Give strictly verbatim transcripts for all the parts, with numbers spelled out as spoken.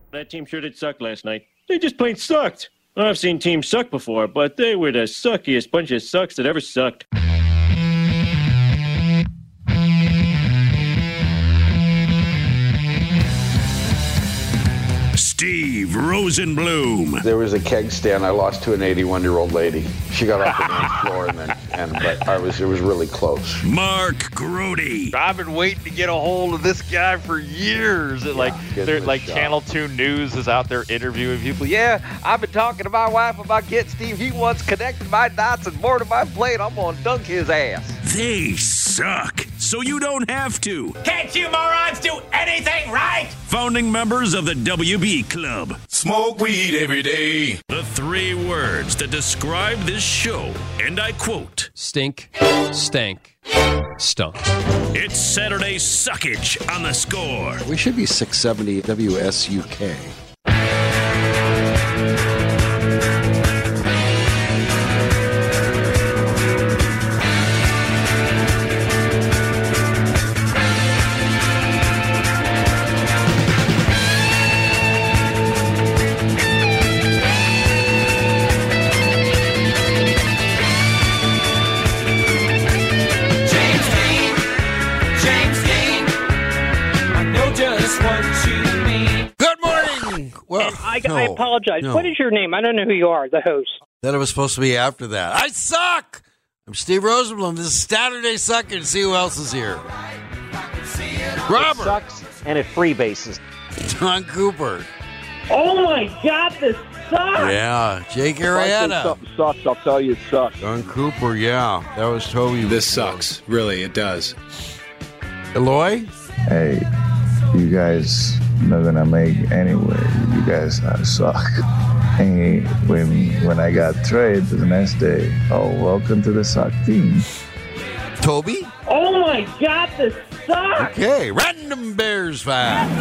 That team sure did suck last night. They just plain sucked. I've seen teams suck before, but they were the suckiest bunch of sucks that ever sucked. Steve Rosenbloom. There was a keg stand I lost to an eighty-one-year-old lady. She got off the dance floor, and then, and but I was, it was really close. Mark Grody. I've been waiting to get a hold of this guy for years. It, Yeah, like, get they're this like shot. Channel two News is out there interviewing people. Yeah, I've been talking to my wife about getting Steve. He wants connected my dots and more to my plate. I'm gonna dunk his ass. They suck, so you don't have to. Can't you morons do anything right? Founding members of the W B Club. Smoke weed every day. The three words that describe this show, and I quote, Stink, stank, stunk. it's Saturday Suckage on The Score. We should be six seventy W S U K. James Dean, James Dean, I know just what you mean. Good morning. Well, I, no, I apologize. no. What is your name? I don't know who you are, the host. Then it was supposed to be after that. I suck. I'm Steve Rosenblum. This is Saturday Sucker. See who else is here. Robert. Sucks and it freebases. Don Cooper. Oh, my God, this sucks. Yeah. Jake Arrieta. Something sucks, I'll tell you it sucks. Don Cooper, yeah. That was Toby. This sucks. Really, it does. Eloy? Hey, you guys not gonna make anyway. You guys uh, suck. Hey, when when I got traded the next day, oh, welcome to the suck team. Toby? Oh, my God, this sucks. Okay. Random Bears fan.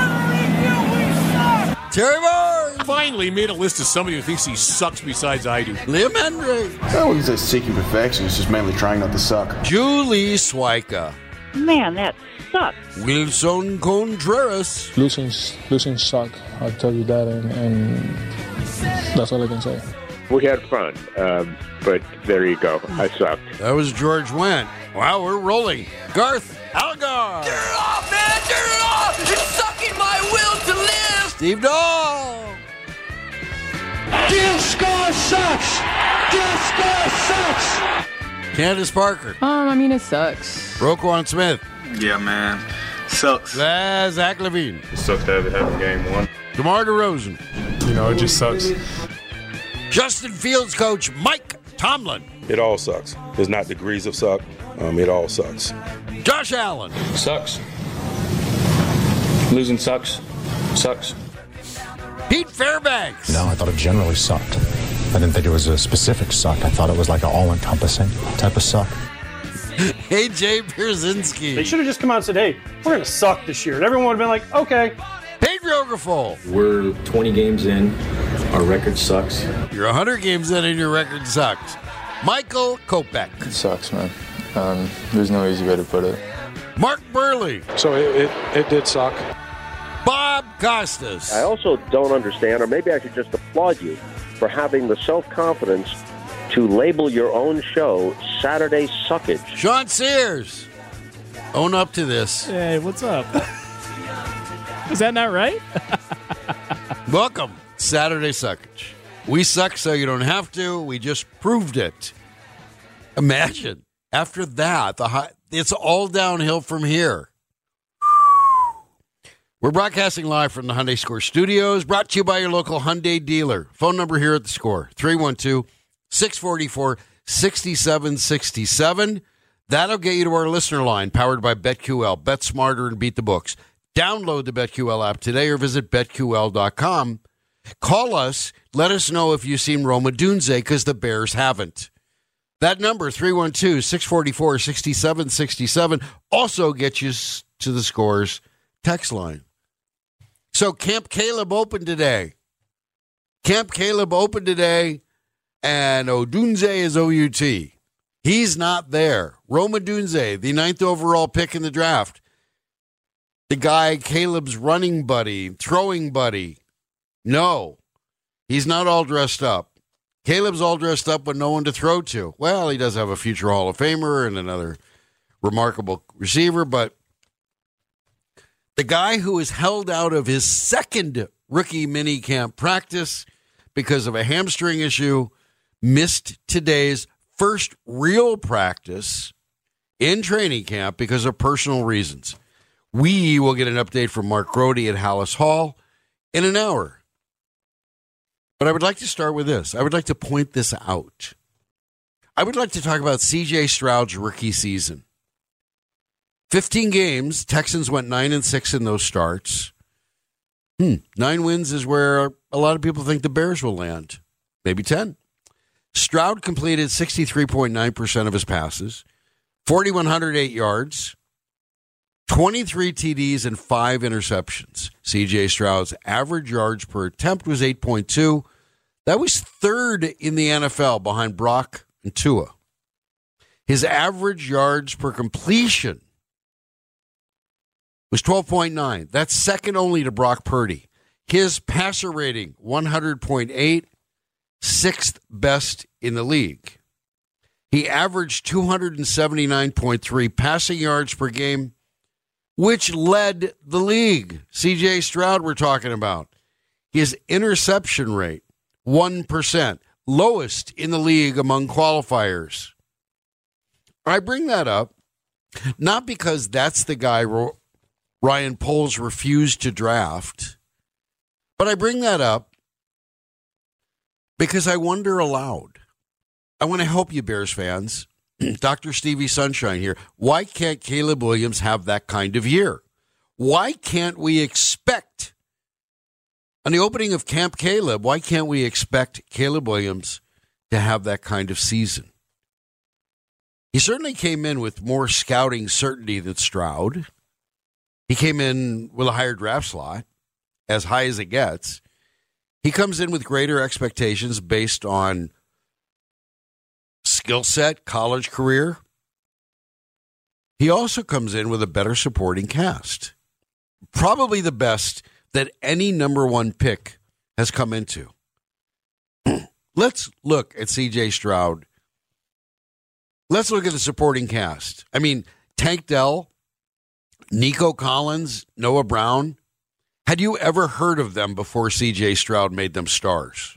Terry Moore. Finally made a list of somebody who thinks he sucks besides I do. Liam Hendry. I wouldn't say seeking perfection. It's just mainly trying not to suck. Julie Swyka. Man, that sucks. Wilson Contreras. Losing, losing suck. I'll tell you that, and, and that's all I can say. We had fun, um, but there you go. I sucked. That was George Wendt. Wow, we're rolling. Garth Algar. Turn it off, man! Turn it off! It's sucking my will to live! Steve Dahl. Disco sucks! Disco sucks! Candace Parker. Um, I mean, it sucks. Roquan Smith. Yeah, man. Sucks. Uh, Zach Levine. It sucks to have it happen game one. DeMar DeRozan. You know, it just sucks. Justin Fields coach Mike Tomlin. It all sucks. There's not degrees of suck. Um, it all sucks. Josh Allen. Sucks. Losing sucks. Sucks. Pete Fairbanks. No, I thought it generally sucked. I didn't think it was a specific suck. I thought it was like an all-encompassing type of suck. A J Pierzynski. They should have just come out and said, hey, we're going to suck this year. And everyone would have been like, okay. Pedro Grifol. We're twenty games in. Our record sucks. You're one hundred games in and your record sucks. Michael Kopech. It sucks, man. Um, there's no easy way to put it. Mark Burley. So it, it, it did suck. Bob Costas. I also don't understand, or maybe I should just applaud you for having the self-confidence to label your own show Saturday Suckage. Sean Sears. Own up to this. Hey, what's up? Is that not right? Welcome, Saturday Suckage. We suck so you don't have to. We just proved it. Imagine, after that, the high, it's all downhill from here. We're broadcasting live from the Hyundai Score Studios, brought to you by your local Hyundai dealer. Phone number here at the Score, three one two, six four four, six seven six seven. That'll get you to our listener line, powered by BetQL. Bet smarter and beat the books. Download the BetQL app today or visit bet Q L dot com. Call us. Let us know if you've seen Roma Dunze, because the Bears haven't. That number, three one two, six four four, six seven six seven, also gets you to the Scores text line. So Camp Caleb opened today. Camp Caleb opened today, and Odunze is O U T. He's not there. Roma Dunze, the ninth overall pick in the draft. The guy, Caleb's running buddy, throwing buddy, No, he's not all dressed up. Caleb's all dressed up with no one to throw to. Well, he does have a future Hall of Famer and another remarkable receiver, but the guy who is held out of his second rookie mini camp practice because of a hamstring issue missed today's first real practice in training camp because of personal reasons. We will get an update from Mark Grody at Hallis Hall in an hour. But I would like to start with this. I would like to point this out. I would like to talk about C J Stroud's rookie season. fifteen games, Texans went nine and six in those starts. Hmm, nine wins is where a lot of people think the Bears will land. Maybe ten. Stroud completed sixty-three point nine percent of his passes, four thousand one hundred eight yards, twenty-three T Ds, and five interceptions. C J Stroud's average yards per attempt was eight point two. That was third in the N F L behind Brock and Tua. His average yards per completion was twelve point nine. That's second only to Brock Purdy. His passer rating, one hundred point eight, sixth best in the league. He averaged two hundred seventy-nine point three passing yards per game, which led the league. C J Stroud we're talking about. His interception rate, one percent, lowest in the league among qualifiers. I bring that up not because that's the guy Ryan Poles refused to draft, but I bring that up because I wonder aloud. I want to help you, Bears fans. Doctor Stevie Sunshine here. Why can't Caleb Williams have that kind of year? Why can't we expect, on the opening of Camp Caleb, why can't we expect Caleb Williams to have that kind of season? He certainly came in with more scouting certainty than Stroud. He came in with a higher draft slot, as high as it gets. He comes in with greater expectations based on skill set, college career. He also comes in with a better supporting cast. Probably the best that any number one pick has come into. Let's look at C J Stroud. Let's look at the supporting cast. I mean, Tank Dell, Nico Collins, Noah Brown. Had you ever heard of them before C J Stroud made them stars?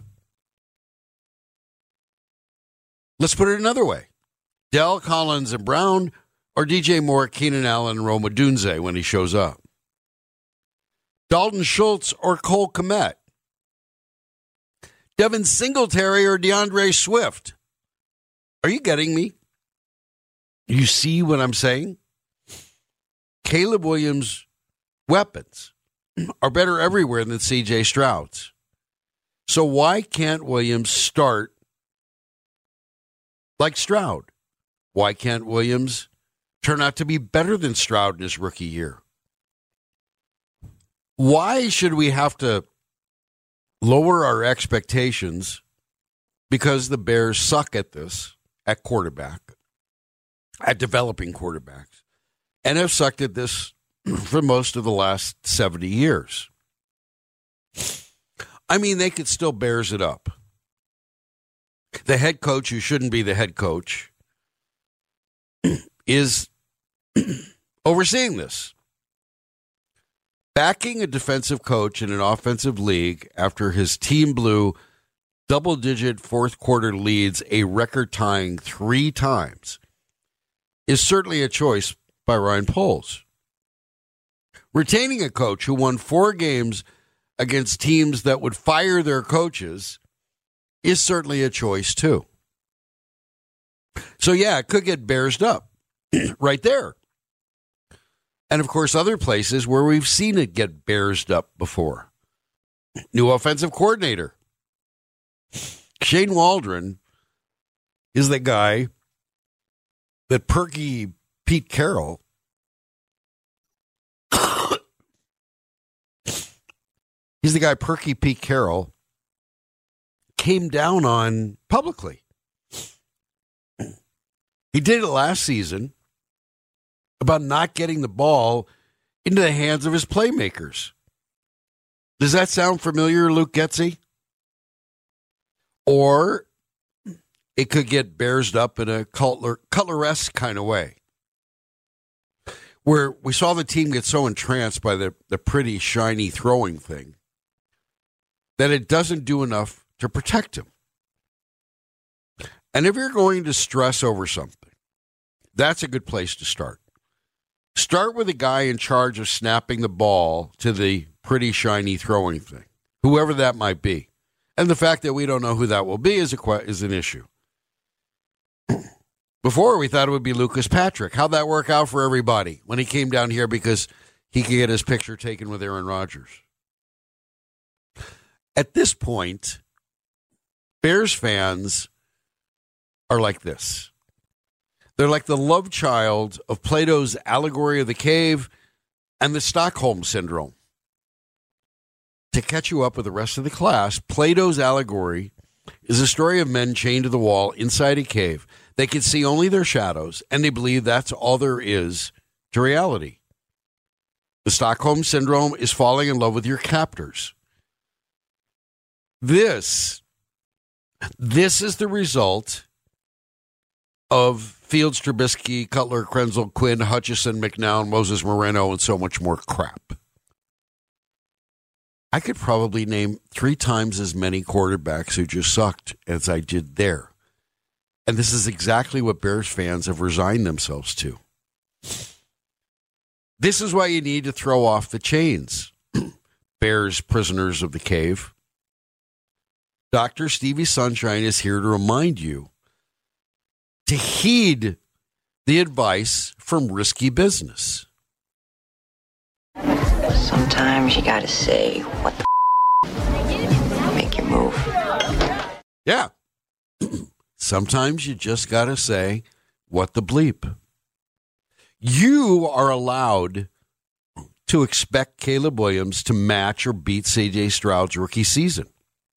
Let's put it another way. Dell, Collins, and Brown, or D J Moore, Keenan Allen, and Rome Odunze when he shows up. Dalton Schultz or Cole Kmet. Devin Singletary or DeAndre Swift. Are you getting me? You see what I'm saying? Caleb Williams' weapons are better everywhere than C J Stroud's. So why can't Williams start like Stroud? Why can't Williams turn out to be better than Stroud in his rookie year? Why should we have to lower our expectations because the Bears suck at this, at quarterback, at developing quarterbacks, and have sucked at this for most of the last seventy years? I mean, they could still Bears it up. The head coach, who shouldn't be the head coach, is overseeing this. Backing a defensive coach in an offensive league after his team blew double-digit fourth-quarter leads a record-tying three times is certainly a choice by Ryan Poles. Retaining a coach who won four games against teams that would fire their coaches is certainly a choice, too. So, yeah, it could get Bearsed up right there. And, of course, other places where we've seen it get Bearsed up before. New offensive coordinator. Shane Waldron is the guy that perky Pete Carroll he's the guy perky Pete Carroll came down on publicly. He did it last season about not getting the ball into the hands of his playmakers. Does that sound familiar, Luke Getsy? Or it could get bearsed up in a Cutler, Cutler-esque kind of way, where we saw the team get so entranced by the, the pretty, shiny throwing thing that it doesn't do enough to protect him. And if you're going to stress over something, that's a good place to start. Start with a guy in charge of snapping the ball to the pretty, shiny throwing thing, whoever that might be. And the fact that we don't know who that will be is, a, is an issue. Before, we thought it would be Lucas Patrick. How'd that work out for everybody when he came down here because he could get his picture taken with Aaron Rodgers? At this point, Bears fans are like this. They're like the love child of Plato's allegory of the cave and the Stockholm Syndrome. To catch you up with the rest of the class, Plato's allegory is a story of men chained to the wall inside a cave. They can see only their shadows, and they believe that's all there is to reality. The Stockholm Syndrome is falling in love with your captors. This, this is the result of Fields, Trubisky, Cutler, Krenzel, Quinn, Hutchison, McNown, Moses Moreno, and so much more crap. I could probably name three times as many quarterbacks who just sucked as I did there. And this is exactly what Bears fans have resigned themselves to. This is why you need to throw off the chains. Bears prisoners of the cave. Doctor Stevie Sunshine is here to remind you to heed the advice from Risky Business. Sometimes you gotta say, what the f***, make you move. Yeah. Sometimes you just gotta say, what the bleep. You are allowed to expect Caleb Williams to match or beat C J Stroud's rookie season.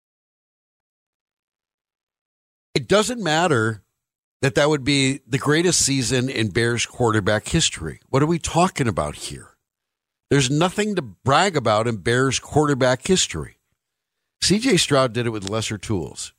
It doesn't matter that that would be the greatest season in Bears quarterback history. What are we talking about here? There's nothing to brag about in Bears quarterback history. C J Stroud did it with lesser tools.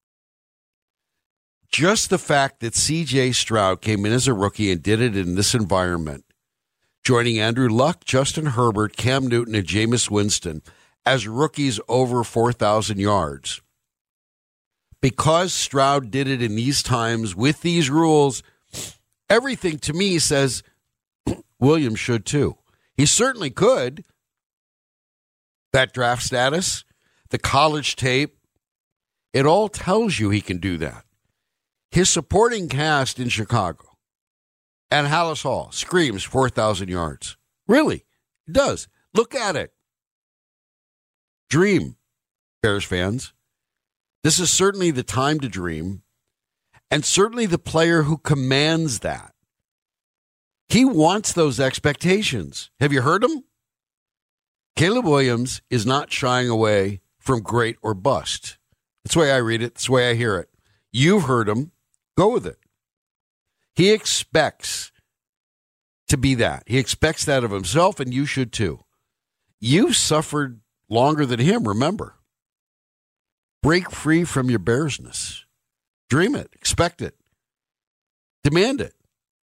Just the fact that C J Stroud came in as a rookie and did it in this environment, joining Andrew Luck, Justin Herbert, Cam Newton, and Jameis Winston as rookies over four thousand yards. Because Stroud did it in these times with these rules, everything to me says Williams should too. He certainly could. That draft status, the college tape, it all tells you he can do that. His supporting cast in Chicago and Hallis Hall screams four thousand yards. Really, it does. Look at it. Dream, Bears fans. This is certainly the time to dream, and certainly the player who commands that. He wants those expectations. Have you heard him? Caleb Williams is not shying away from great or bust. That's the way I read it. That's the way I hear it. You've heard him. Go with it. He expects to be that. He expects that of himself, and you should too. You've suffered longer than him, remember. Break free from your Bearsness. Dream it. Expect it. Demand it.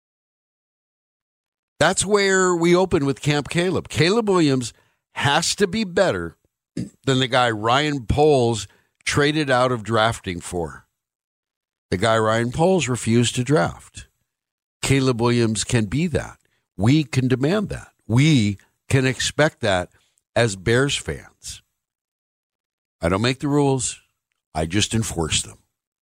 That's where we open with Camp Caleb. Caleb Williams has to be better than the guy Ryan Poles traded out of drafting for. The guy Ryan Poles refused to draft. Caleb Williams can be that. We can demand that. We can expect that as Bears fans. I don't make the rules. I just enforce them.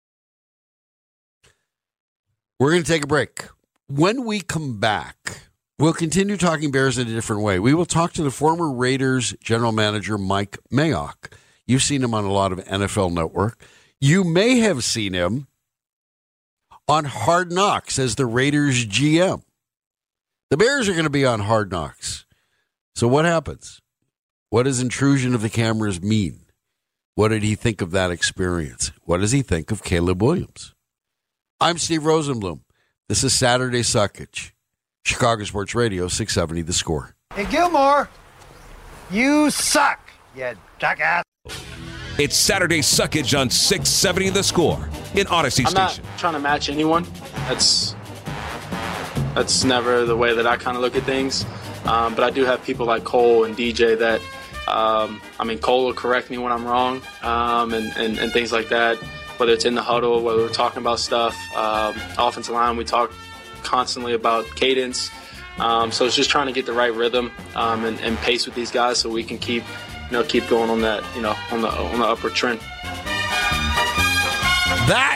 We're going to take a break. When we come back, we'll continue talking Bears in a different way. We will talk to the former Raiders general manager, Mike Mayock. You've seen him on a lot of N F L Network. You may have seen him on Hard Knocks as the Raiders G M. The Bears are going to be on Hard Knocks. So what happens? What does intrusion of the cameras mean? What did he think of that experience? What does he think of Caleb Williams? I'm Steve Rosenblum. This is Saturday Suckage. Chicago Sports Radio, six seventy The Score. Hey, Gilmore, you suck. you jackass. It's Saturday Suckage on six seventy The Score in Odyssey I'm Station. not trying to match anyone. That's that's never the way that I kind of look at things. Um, but I do have people like Cole and D J that, um, I mean, Cole will correct me when I'm wrong um, and, and, and things like that, whether it's in the huddle, whether we're talking about stuff. Um, offensive line, we talk constantly about cadence. Um, so it's just trying to get the right rhythm um, and, and pace with these guys so we can keep, you know, keep going on that, you know, on the on the upward trend. That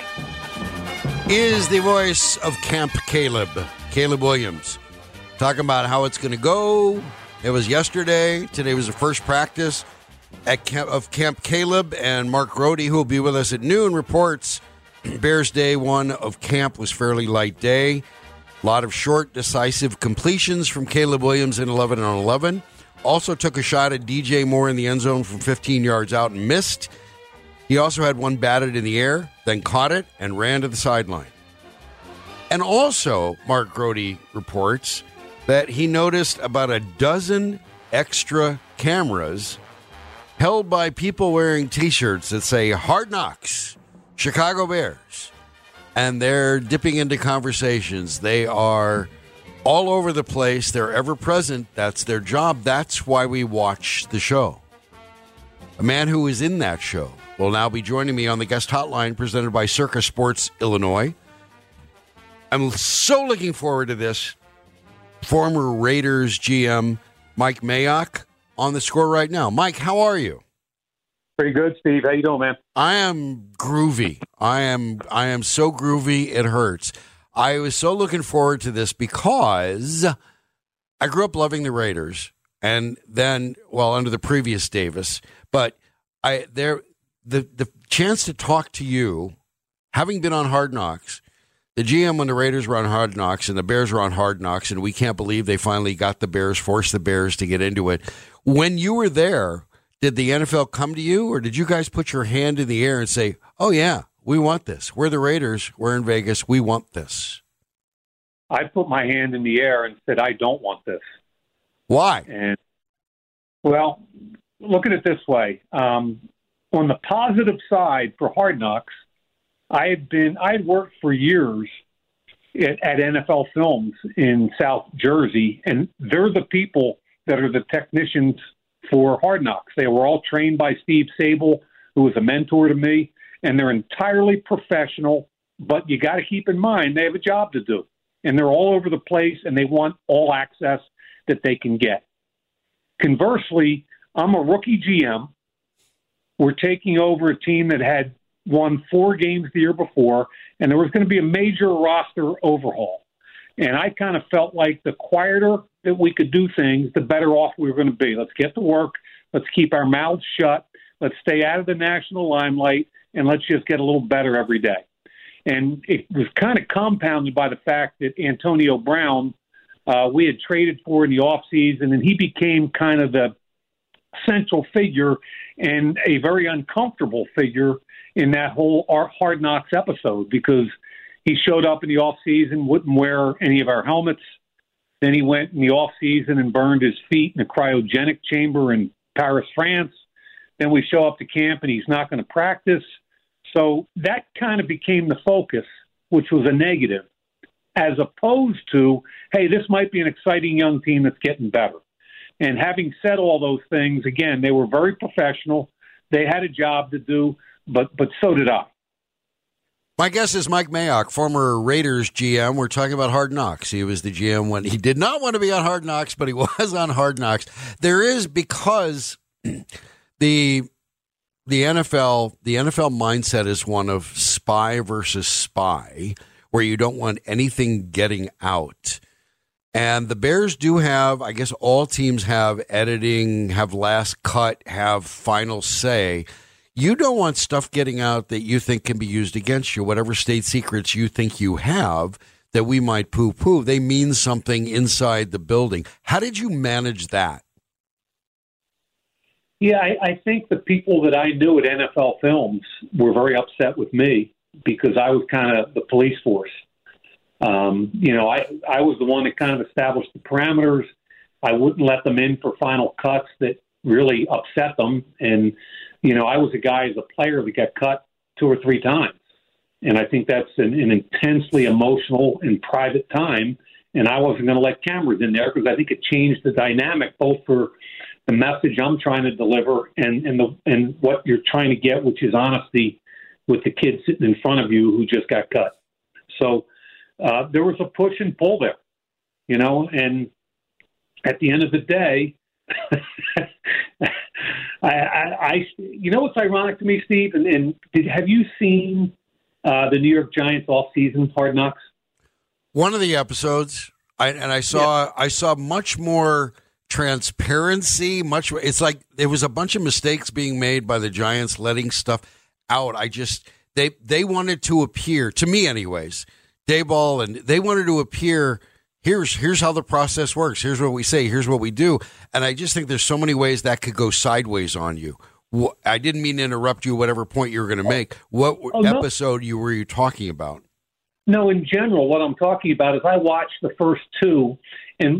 is the voice of Camp Caleb, Caleb Williams, talking about how it's going to go. It was yesterday. Today was the first practice at camp, of Camp Caleb, and Mark Grody, who will be with us at noon, reports Bears day one of camp was fairly light day. A lot of short, decisive completions from Caleb Williams in eleven on eleven. Also took a shot at D J Moore in the end zone from fifteen yards out and missed. He also had one batted in the air, then caught it and ran to the sideline. And also, Mark Grody reports that he noticed about a dozen extra cameras held by people wearing T-shirts that say Hard Knocks, Chicago Bears. And they're dipping into conversations. They are all over the place. They're ever present. That's their job. That's why we watch the show. A man who is in that show will now be joining me on the guest hotline presented by Circa Sports Illinois. I'm so looking forward to this. Former Raiders G M Mike Mayock on the Score right now. Mike, how are you? Pretty good, Steve. How you doing, man? I am groovy. I am I am so groovy it hurts. I was so looking forward to this because I grew up loving the Raiders, and then, well, under the previous Davis, but I there the the chance to talk to you, having been on Hard Knocks, the G M when the Raiders were on Hard Knocks and the Bears were on Hard Knocks, and we can't believe they finally got the Bears, forced the Bears to get into it. When you were there, did the N F L come to you, or did you guys put your hand in the air and say, oh, yeah, we want this. We're the Raiders. We're in Vegas. We want this. I put my hand in the air and said, I don't want this. Why? And, well, look at it this way. Um, on the positive side for Hard Knocks, I had been, I had worked for years at, at N F L Films in South Jersey, and they're the people that are the technicians for Hard Knocks. They were all trained by Steve Sable, who was a mentor to me, and they're entirely professional, but you got to keep in mind they have a job to do, and they're all over the place, and they want all access that they can get. Conversely, I'm a rookie G M. We're taking over a team that had won four games the year before, and there was going to be a major roster overhaul. And I kind of felt like the quieter that we could do things, the better off we were going to be. Let's get to work. Let's keep our mouths shut. Let's stay out of the national limelight, and let's just get a little better every day. And it was kind of compounded by the fact that Antonio Brown, uh, we had traded for in the offseason, and he became kind of the central figure and a very uncomfortable figure in that whole Hard Knocks episode, because he showed up in the offseason, wouldn't wear any of our helmets. Then he went in the offseason and burned his feet in a cryogenic chamber in Paris, France. Then we show up to camp and he's not going to practice. So that kind of became the focus, which was a negative, as opposed to, hey, this might be an exciting young team that's getting better. And having said all those things, again, they were very professional. They had a job to do, but but so did I. My guest is Mike Mayock, former Raiders G M. We're talking about Hard Knocks. He was the G M when he did not want to be on Hard Knocks, but he was on Hard Knocks. There is, because the the N F L the N F L mindset is one of spy versus spy, where you don't want anything getting out. And the Bears do have, I guess all teams have editing, have last cut, have final say. You don't want stuff getting out that you think can be used against you. Whatever state secrets you think you have that we might poo-poo, they mean something inside the building. How did you manage that? Yeah, I, I think the people that I knew at N F L Films were very upset with me because I was kind of the police force. Um, you know, I, I was the one that kind of established the parameters. I wouldn't let them in for final cuts that really upset them. And, you know, I was a guy as a player that got cut two or three times. And I think that's an, an intensely emotional and private time. And I wasn't going to let cameras in there because I think it changed the dynamic both for the message I'm trying to deliver and, and, the, and what you're trying to get, which is honesty with the kid sitting in front of you who just got cut. So uh, there was a push and pull there, you know, and at the end of the day, I, I, I, you know what's ironic to me, Steve, and, and did, have you seen uh, the New York Giants off-season Hard Knocks? One of the episodes, I, and I saw, yeah. I saw much more transparency. Much, it's like there was a bunch of mistakes being made by the Giants, letting stuff out. I just they they wanted to appear, to me, anyways, Daboll, and they wanted to appear. Here's here's how the process works. Here's what we say. Here's what we do. And I just think there's so many ways that could go sideways on you. I didn't mean to interrupt you. Whatever point you were going to make. What oh, no. episode you were you talking about? No, in general, what I'm talking about is I watched the first two, and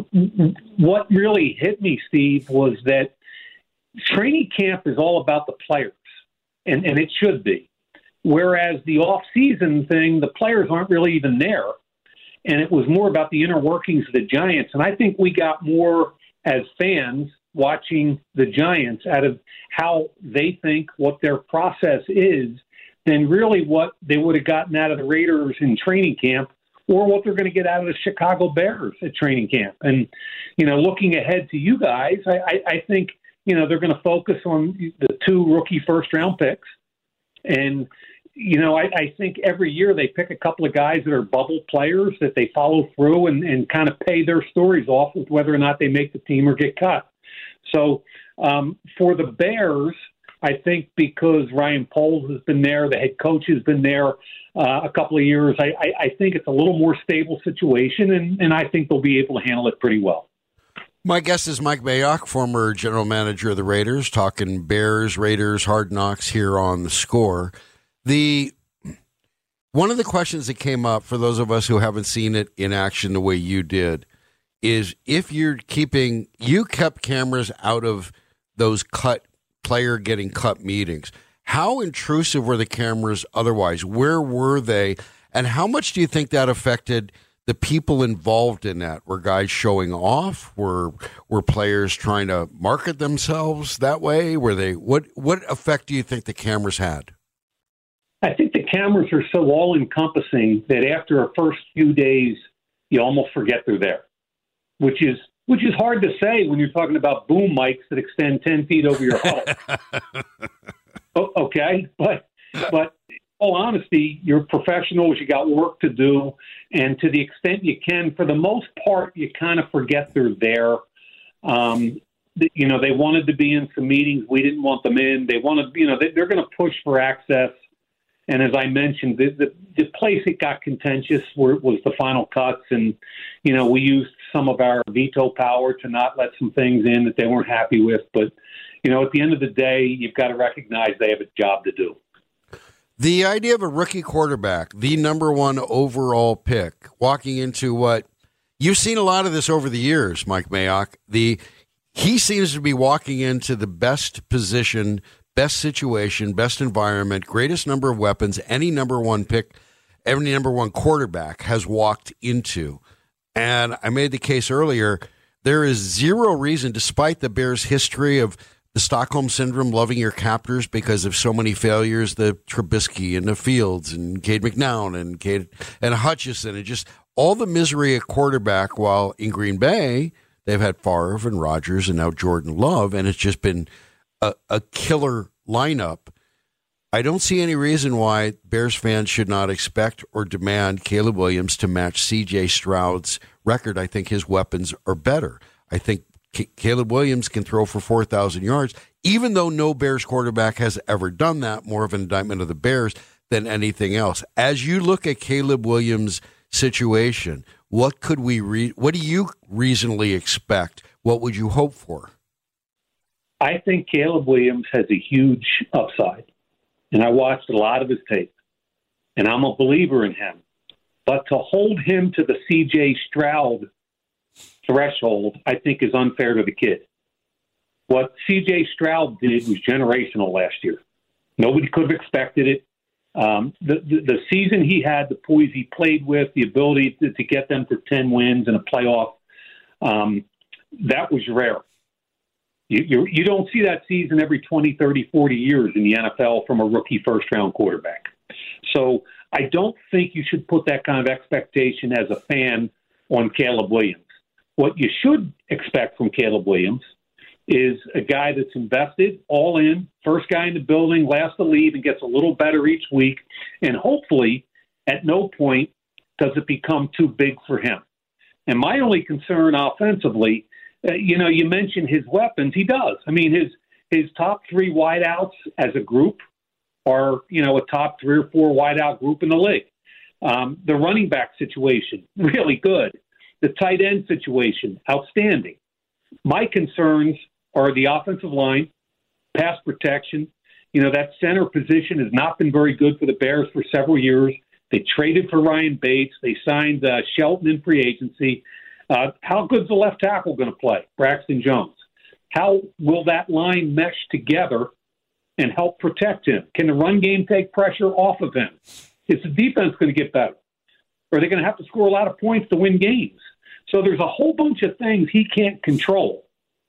what really hit me, Steve, was that training camp is all about the players, and, and it should be. Whereas the off-season thing, the players aren't really even there, and it was more about the inner workings of the Giants. And I think we got more as fans watching the Giants out of how they think, what their process is, than really what they would have gotten out of the Raiders in training camp or what they're going to get out of the Chicago Bears at training camp. And, you know, looking ahead to you guys, I, I, I think, you know, they're going to focus on the two rookie first-round picks. And, you know, I, I think every year they pick a couple of guys that are bubble players that they follow through and, and kind of pay their stories off with whether or not they make the team or get cut. So um, for the Bears, I think because Ryan Poles has been there, the head coach has been there uh, a couple of years, I, I, I think it's a little more stable situation, and, and I think they'll be able to handle it pretty well. My guest is Mike Mayock, former general manager of the Raiders, talking Bears, Raiders, Hard Knocks here on The Score. The one of the questions that came up for those of us who haven't seen it in action the way you did is if you're keeping, you kept cameras out of those cut player getting cut meetings. How intrusive were the cameras otherwise? Where were they? And how much do you think that affected the people involved in that? Were guys showing off? Were were players trying to market themselves that way? Were they what what effect do you think the cameras had? I think the cameras are so all encompassing that after a first few days you almost forget they're there. Which is Which is hard to say when you're talking about boom mics that extend ten feet over your head. o- okay, but but in all honesty, you're professionals. You got work to do, and to the extent you can, for the most part, you kind of forget they're there. Um, you know, they wanted to be in some meetings. We didn't want them in. They wanted, you know, they, they're going to push for access. And as I mentioned, the, the, the place that got contentious were, was the final cuts. And, you know, we used some of our veto power to not let some things in that they weren't happy with. But, you know, at the end of the day, you've got to recognize they have a job to do. The idea of a rookie quarterback, the number one overall pick, walking into what you've seen a lot of this over the years, Mike Mayock. The he seems to be walking into the best position, best situation, best environment, greatest number of weapons any number one pick, any number one quarterback has walked into. And I made the case earlier, there is zero reason, despite the Bears' history of the Stockholm Syndrome, loving your captors because of so many failures, the Trubisky and the Fields and Cade McNown and Cade and Hutchison, and just all the misery at quarterback, while in Green Bay, they've had Favre and Rodgers and now Jordan Love, and it's just been a, a killer lineup. I don't see any reason why Bears fans should not expect or demand Caleb Williams to match C J Stroud's record. I think his weapons are better. I think C- Caleb Williams can throw for four thousand yards, even though no Bears quarterback has ever done that, more of an indictment of the Bears than anything else. As you look at Caleb Williams' situation, what could we re- what do you reasonably expect? What would you hope for? I think Caleb Williams has a huge upside. And I watched a lot of his tape, and I'm a believer in him. But to hold him to the C J Stroud threshold, I think, is unfair to the kid. What C J Stroud did was generational last year. Nobody could have expected it. Um, the, the the season he had, the poise he played with, the ability to, to get them to ten wins in a playoff, um, that was rare. You, you you don't see that season every twenty, thirty, forty years in the N F L from a rookie first-round quarterback. So I don't think you should put that kind of expectation as a fan on Caleb Williams. What you should expect from Caleb Williams is a guy that's invested, all in, first guy in the building, last to leave, and gets a little better each week. And hopefully, at no point does it become too big for him. And my only concern offensively, uh, you know, you mentioned his weapons. He does. I mean, his his top three wideouts as a group are, you know, a top three or four wideout group in the league. Um, the running back situation, really good. The tight end situation, outstanding. My concerns are the offensive line, pass protection. You know, that center position has not been very good for the Bears for several years. They traded for Ryan Bates. They signed uh, Shelton in free agency. Uh, how good's the left tackle going to play, Braxton Jones? How will that line mesh together and help protect him? Can the run game take pressure off of him? Is the defense going to get better? Or are they going to have to score a lot of points to win games? So there's a whole bunch of things he can't control.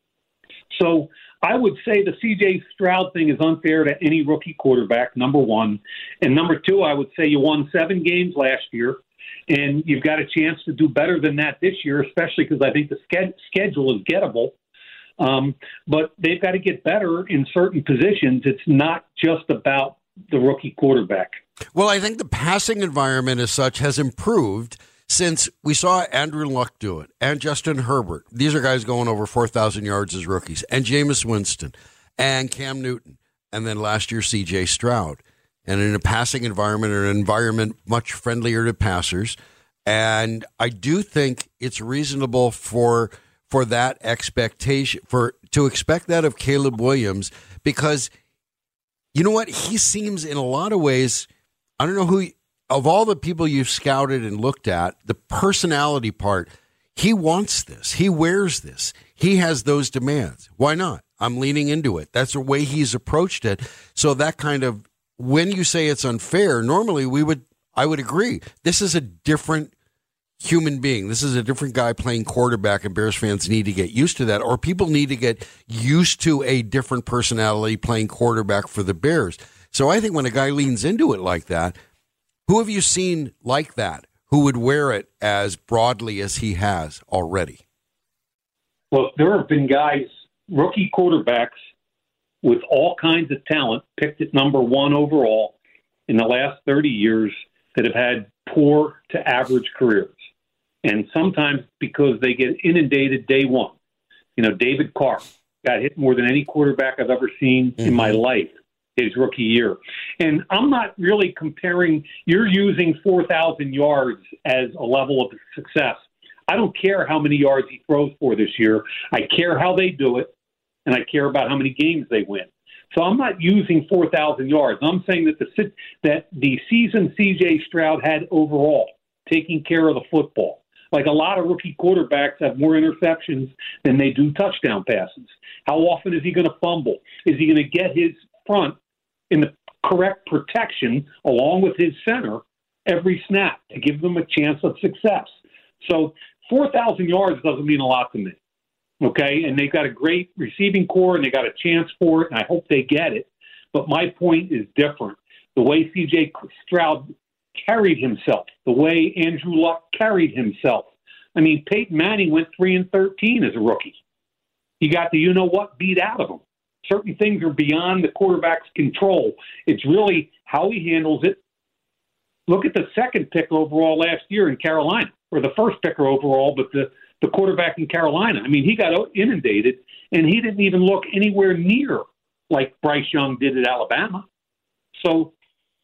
So I would say the C J Stroud thing is unfair to any rookie quarterback, number one. And number two, I would say you won seven games last year, and you've got a chance to do better than that this year, especially because I think the ske- schedule is gettable. Um, but they've got to get better in certain positions. It's not just about the rookie quarterback. Well, I think the passing environment as such has improved since we saw Andrew Luck do it, and Justin Herbert. These are guys going over four thousand yards as rookies, and Jameis Winston, and Cam Newton, and then last year C J Stroud. And in a passing environment, or an environment much friendlier to passers, and I do think it's reasonable for for that expectation, for to expect that of Caleb Williams, because you know what? He seems in a lot of ways, I don't know who... Of all the people you've scouted and looked at, the personality part, he wants this. He wears this. He has those demands. Why not? I'm leaning into it. That's the way he's approached it. So that kind of, when you say it's unfair, normally we would, I would agree. This is a different human being. This is a different guy playing quarterback, and Bears fans need to get used to that, or people need to get used to a different personality playing quarterback for the Bears. So I think when a guy leans into it like that, who have you seen like that, who would wear it as broadly as he has already? Well, there have been guys, rookie quarterbacks with all kinds of talent, picked at number one overall in the last thirty years that have had poor to average careers. And sometimes because they get inundated day one. You know, David Carr got hit more than any quarterback I've ever seen mm-hmm. in my life. His rookie year. And I'm not really comparing, you're using four thousand yards as a level of success. I don't care how many yards he throws for this year. I care how they do it, and I care about how many games they win. So I'm not using four thousand yards. I'm saying that the that the season C J Stroud had overall, taking care of the football. Like a lot of rookie quarterbacks have more interceptions than they do touchdown passes. How often is he going to fumble? Is he going to get his front in the correct protection along with his center every snap to give them a chance of success? So four thousand yards doesn't mean a lot to me, okay? And they've got a great receiving core, and they got a chance for it, and I hope they get it. But my point is different. The way C J Stroud carried himself, the way Andrew Luck carried himself. I mean, Peyton Manning went three and thirteen as a rookie. He got the you-know-what beat out of him. Certain things are beyond the quarterback's control. It's really how he handles it. Look at the second pick overall last year in Carolina, or the first picker overall, but the, the quarterback in Carolina. I mean, he got inundated, and he didn't even look anywhere near like Bryce Young did at Alabama. So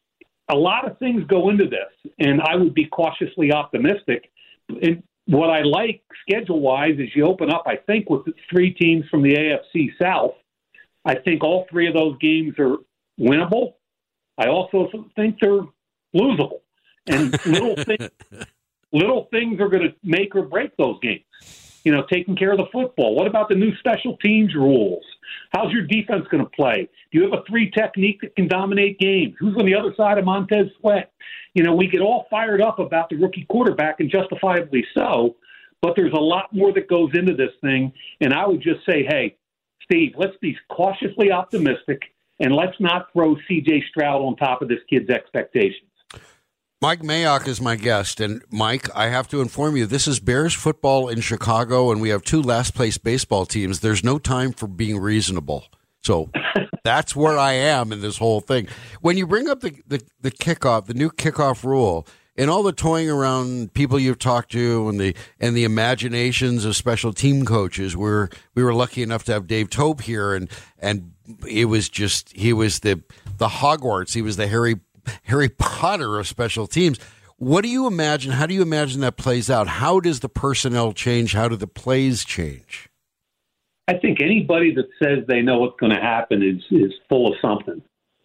a lot of things go into this, and I would be cautiously optimistic. And what I like schedule-wise is you open up, I think, with three teams from the A F C South. I think all three of those games are winnable. I also think they're losable. And little, thing, little things are going to make or break those games. you know, taking care of the football? What about the new special teams rules? How's your defense going to play? Do you have a three technique that can dominate games? Who's on the other side of Montez Sweat? You know, we get all fired up about the rookie quarterback, and justifiably so, but there's a lot more that goes into this thing. And I would just say, hey, Steve, let's be cautiously optimistic, and let's not throw C J Stroud on top of this kid's expectations. Mike Mayock is my guest, and Mike, I have to inform you, this is Bears football in Chicago, and we have two last-place baseball teams. There's no time for being reasonable. So that's where I am in this whole thing. When you bring up the, the, the kickoff, the new kickoff rule, and all the toying around people you've talked to and the and the imaginations of special team coaches, we're, we were lucky enough to have Dave Tope here, and and it was just, he was the, the Hogwarts, he was the Harry Harry Potter of special teams. What do you imagine? How do you imagine that plays out? How does the personnel change? How do the plays change? I think anybody that says they know what's going to happen is is full of something.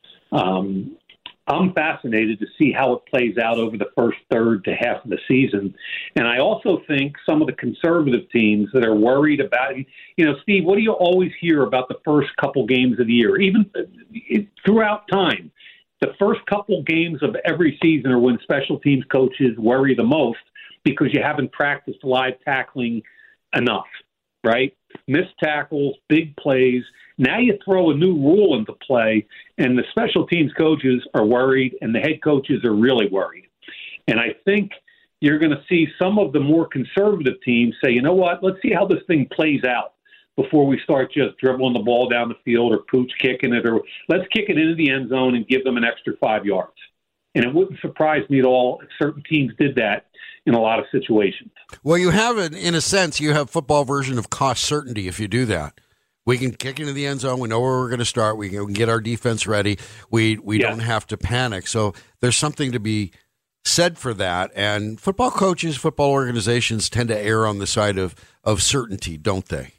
Um, I'm fascinated to see how it plays out over the first third to half of the season. And I also think some of the conservative teams that are worried about, you know, Steve, what do you always hear about the first couple games of the year, even throughout time? The first couple games of every season are when special teams coaches worry the most because you haven't practiced live tackling enough, right? Missed tackles, big plays. Now you throw a new rule into play, and the special teams coaches are worried, and the head coaches are really worried. And I think you're going to see some of the more conservative teams say, you know what, let's see how this thing plays out before we start just dribbling the ball down the field or pooch kicking it, or let's kick it into the end zone and give them an extra five yards. And it wouldn't surprise me at all if certain teams did that in a lot of situations. Well, you have it, in a sense, you have football version of cost certainty if you do that. We can kick into the end zone. We know where we're going to start. We can, we can get our defense ready. We we yeah. don't have to panic. So there's something to be said for that. And football coaches, football organizations tend to err on the side of, of certainty, don't they?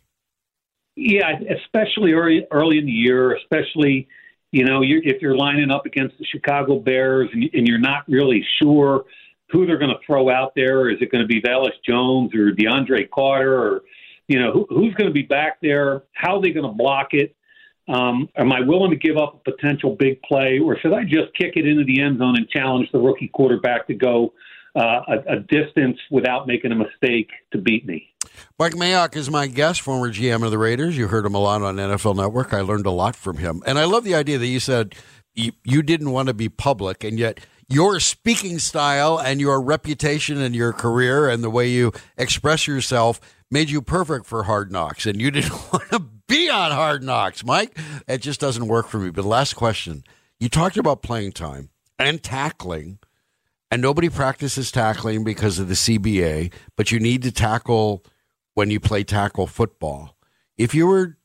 Yeah, especially early early in the year, especially, you know, you're, if you're lining up against the Chicago Bears and, and you're not really sure who they're going to throw out there. Is it going to be Velus Jones or DeAndre Carter, or, you know, who, who's going to be back there? How are they going to block it? Um, am I willing to give up a potential big play, or should I just kick it into the end zone and challenge the rookie quarterback to go uh, a, a distance without making a mistake to beat me? Mike Mayock is my guest, former G M of the Raiders. You heard him a lot on N F L Network. I learned a lot from him. And I love the idea that you said you, you didn't want to be public, and yet your speaking style and your reputation and your career and the way you express yourself made you perfect for Hard Knocks. And you didn't want to be on Hard Knocks, Mike. It just doesn't work for me. But last question. You talked about playing time and tackling, and nobody practices tackling because of the C B A, but you need to tackle when you play tackle football. If you were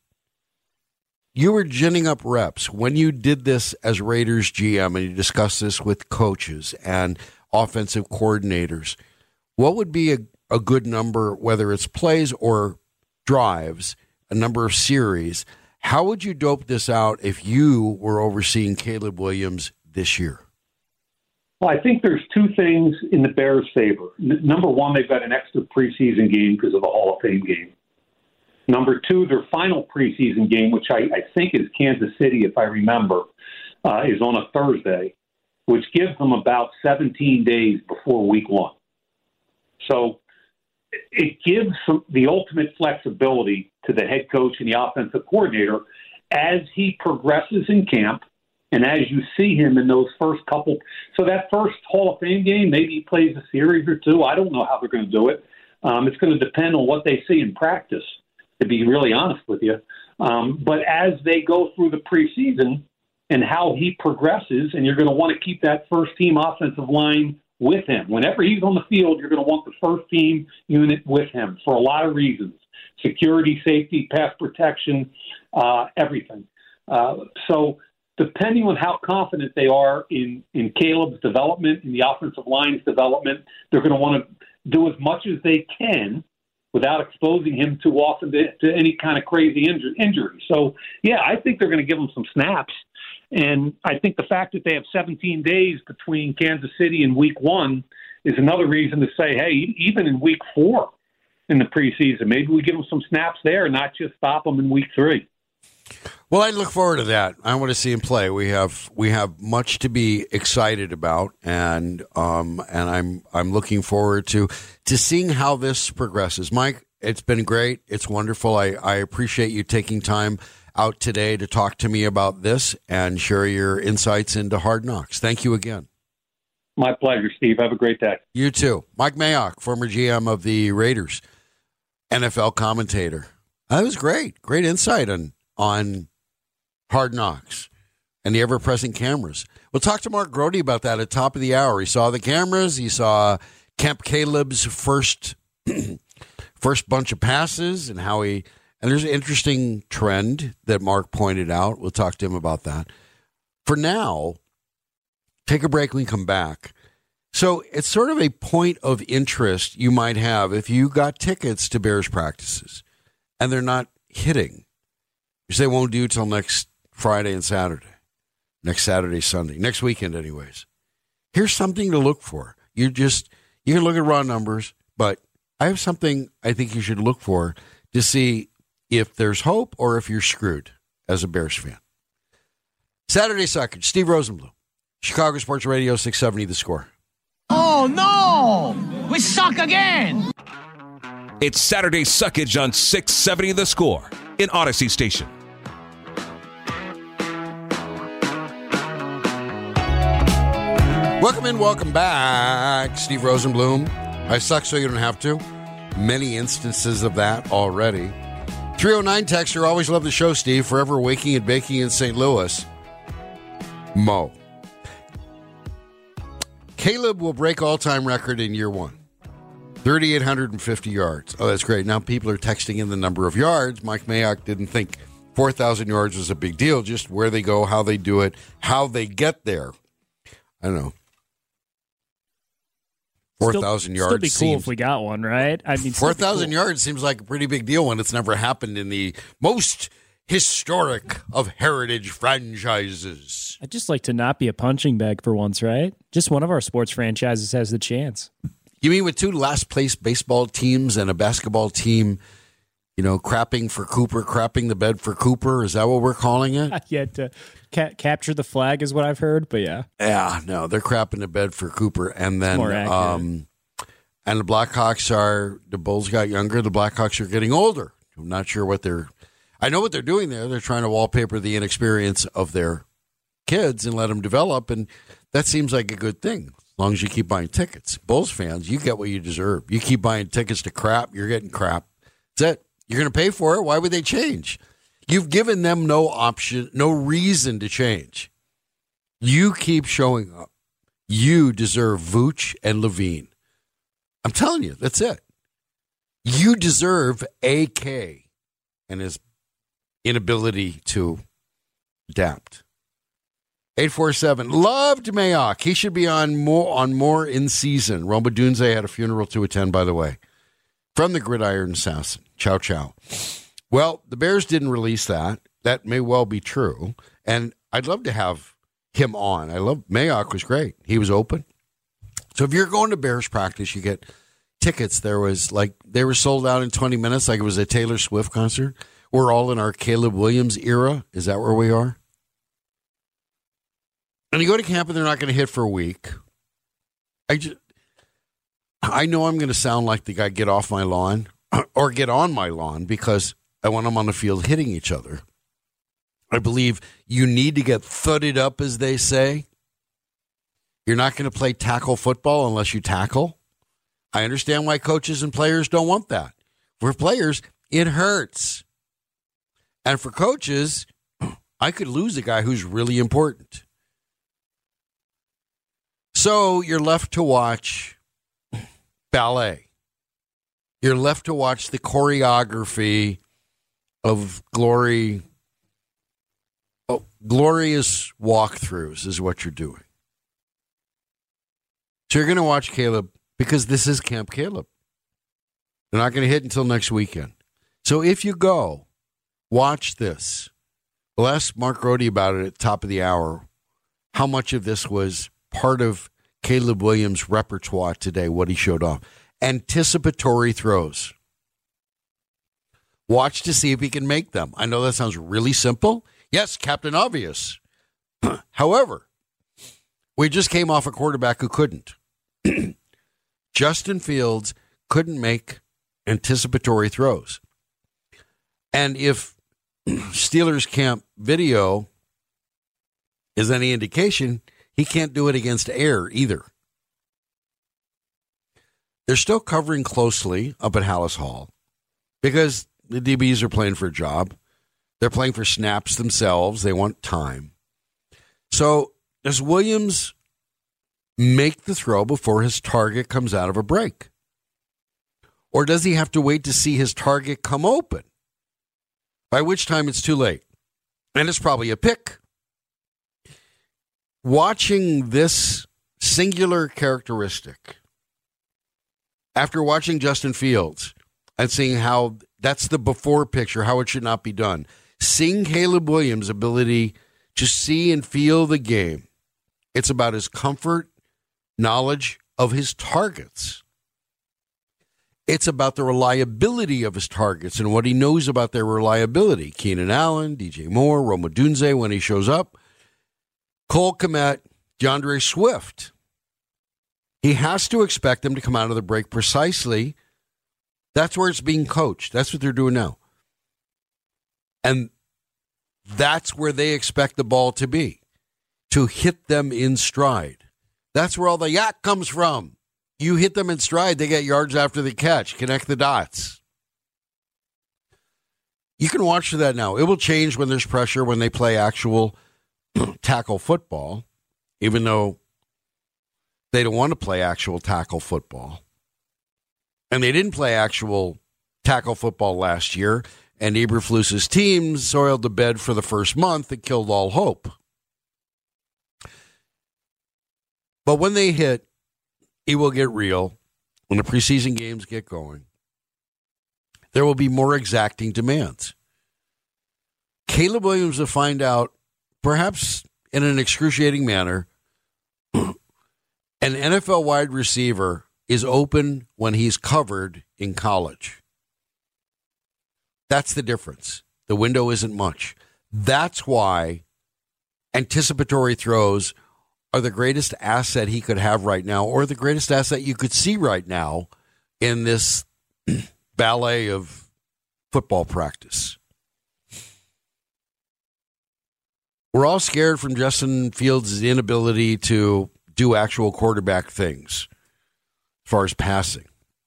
you were ginning up reps when you did this as Raiders G M and you discussed this with coaches and offensive coordinators, what would be a, a good number, whether it's plays or drives, a number of series? How would you dope this out if you were overseeing Caleb Williams this year? Well, I think there's two things in the Bears' favor. N- number one, they've got an extra preseason game because of the Hall of Fame game. Number two, their final preseason game, which I, I think is Kansas City, if I remember, uh, is on a Thursday, which gives them about seventeen days before week one. So it gives some, the ultimate flexibility to the head coach and the offensive coordinator as he progresses in camp. And as you see him in those first couple, so that first Hall of Fame game, maybe he plays a series or two. I don't know how they're going to do it. Um, it's going to depend on what they see in practice, to be really honest with you. Um, but as they go through the preseason and how he progresses, and you're going to want to keep that first team offensive line with him. Whenever he's on the field, you're going to want the first team unit with him for a lot of reasons: security, safety, pass protection, uh, everything. Uh, so. Depending on how confident they are in, in Caleb's development, in the offensive line's development, they're going to want to do as much as they can without exposing him too often to, to any kind of crazy inju- injury. So, yeah, I think they're going to give him some snaps. And I think the fact that they have seventeen days between Kansas City and week one is another reason to say, hey, even in week four, in the preseason. Maybe we give them some snaps there and not just stop them in week three. Well, I look forward to that. I want to see him play. We have we have much to be excited about, and um and I'm I'm looking forward to to seeing how this progresses. Mike, it's been great. It's wonderful. I, I appreciate you taking time out today to talk to me about this and share your insights into Hard Knocks. Thank you again. My pleasure, Steve. Have a great day. You too. Mike Mayock, former G M of the Raiders, N F L commentator. That was great. Great insight on on Hard Knocks and the ever-present cameras. We'll talk to Mark Grody about that at the top of the hour. He saw the cameras. He saw Camp Caleb's first first bunch of passes and how he – and there's an interesting trend that Mark pointed out. We'll talk to him about that. For now, take a break when we come back. So it's sort of a point of interest you might have if you got tickets to Bears practices and they're not hitting. Which they won't do till next Friday and Saturday. Next Saturday, Sunday. Next weekend, anyways. Here's something to look for. You just, you can look at raw numbers, but I have something I think you should look for to see if there's hope or if you're screwed as a Bears fan. Saturday Suckage, Steve Rosenbloom. Chicago Sports Radio, six seventy The Score. Oh, no! We suck again! It's Saturday Suckage on six seventy The Score in Odyssey Station. Welcome in, welcome back. Steve Rosenbloom. I suck so you don't have to. Many instances of that already. three oh nine texter, always love the show, Steve. Forever waking and baking in Saint Louis. Mo. Caleb will break all-time record in year one. three thousand eight hundred fifty yards. Oh, that's great. Now people are texting in the number of yards. Mike Mayock didn't think four thousand yards was a big deal, just where they go, how they do it, how they get there. I don't know. four thousand yards Still be cool seems, if we got one, right? I mean, four thousand cool. yards seems like a pretty big deal when it's never happened in the most historic of heritage franchises. I'd just like to not be a punching bag for once, right? Just one of our sports franchises has the chance. You mean with two last place baseball teams and a basketball team, you know, crapping for Cooper, crapping the bed for Cooper? Is that what we're calling it? Yet to ca- capture the flag is what I've heard, but yeah. Yeah, no, they're crapping the bed for Cooper. And then, more accurate. um, and the Blackhawks are, the Bulls got younger, the Blackhawks are getting older. I'm not sure what they're, I know what they're doing there. They're trying to wallpaper the inexperience of their kids and let them develop. And that seems like a good thing. As long as you keep buying tickets. Bulls fans, you get what you deserve. You keep buying tickets to crap, you're getting crap. That's it. You're going to pay for it. Why would they change? You've given them no option, no reason to change. You keep showing up. You deserve Vooch and Levine. I'm telling you, that's it. You deserve A K and his inability to adapt. eight four seven, loved Mayock. He should be on more on more in season. Roma Dunze had a funeral to attend, by the way. From the Gridiron Assassin. Ciao, ciao. Well, the Bears didn't release that. That may well be true. And I'd love to have him on. I love Mayock was great. He was open. So if you're going to Bears practice, you get tickets. There was like, they were sold out in twenty minutes, like it was a Taylor Swift concert. We're all in our Caleb Williams era. Is that where we are? And you go to camp and they're not going to hit for a week. I just, I know I'm going to sound like the guy get off my lawn or get on my lawn because I want them on the field hitting each other. I believe you need to get thudded up, as they say. You're not going to play tackle football unless you tackle. I understand why coaches and players don't want that. For players, it hurts. And for coaches, I could lose a guy who's really important. So you're left to watch ballet. You're left to watch the choreography of glory, oh, glorious walkthroughs is what you're doing. So you're going to watch Caleb because this is Camp Caleb. They're not going to hit until next weekend. So if you go, watch this. We'll ask Mark Grody about it at the top of the hour, how much of this was part of Caleb Williams' repertoire today, what he showed off. Anticipatory throws. Watch to see if he can make them. I know that sounds really simple. Yes, Captain Obvious. However, we just came off a quarterback who couldn't. Justin Fields couldn't make anticipatory throws. And if Steelers camp video is any indication, he can't do it against air either. They're still covering closely up at Hallis Hall because the D Bs are playing for a job. They're playing for snaps themselves. They want time. So does Williams make the throw before his target comes out of a break? Or does he have to wait to see his target come open? By which time it's too late. And it's probably a pick. Watching this singular characteristic, after watching Justin Fields and seeing how that's the before picture, how it should not be done, seeing Caleb Williams' ability to see and feel the game, it's about his comfort, knowledge of his targets. It's about the reliability of his targets and what he knows about their reliability. Keenan Allen, D J Moore, Rome Odunze when he shows up, Cole Kmet, DeAndre Swift. He has to expect them to come out of the break precisely. That's where it's being coached. That's what they're doing now. And that's where they expect the ball to be, to hit them in stride. That's where all the yak comes from. You hit them in stride, they get yards after the catch. Connect the dots. You can watch that now. It will change when there's pressure, when they play actual tackle football, even though they don't want to play actual tackle football. And they didn't play actual tackle football last year, and Eberflus's team soiled the bed for the first month. It killed all hope. But when they hit, it will get real. When the preseason games get going, there will be more exacting demands. Caleb Williams will find out, perhaps in an excruciating manner, an N F L wide receiver is open when he's covered in college. That's the difference. The window isn't much. That's why anticipatory throws are the greatest asset he could have right now, or the greatest asset you could see right now in this ballet of football practice. We're all scared from Justin Fields' inability to do actual quarterback things as far as passing.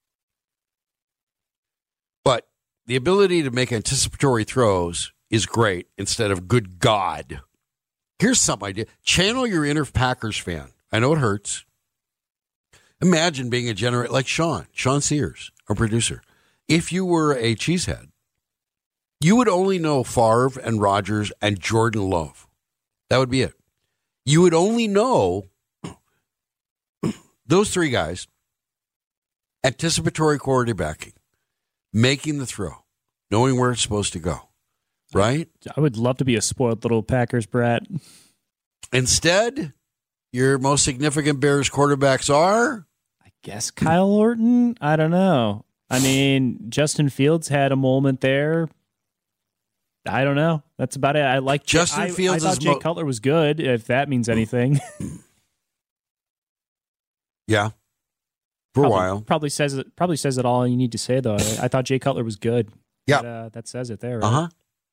But the ability to make anticipatory throws is great instead of good God. Here's some idea. Channel your inner Packers fan. I know it hurts. Imagine being a generator like Sean, Sean Sears, our producer. If you were a cheesehead, you would only know Favre and Rodgers and Jordan Love. That would be it. You would only know those three guys, anticipatory quarterbacking, making the throw, knowing where it's supposed to go. Right? I would love to be a spoiled little Packers brat. Instead, your most significant Bears quarterbacks are? I guess Kyle Orton? I don't know. I mean, Justin Fields had a moment there. I don't know. That's about it. I like Justin I, Fields. I thought is Jay mo- Cutler was good, if that means anything. Yeah. For probably, a while. Probably says it probably says it all you need to say, though. I, I thought Jay Cutler was good. Yeah. That, uh, that says it there, right? Uh-huh.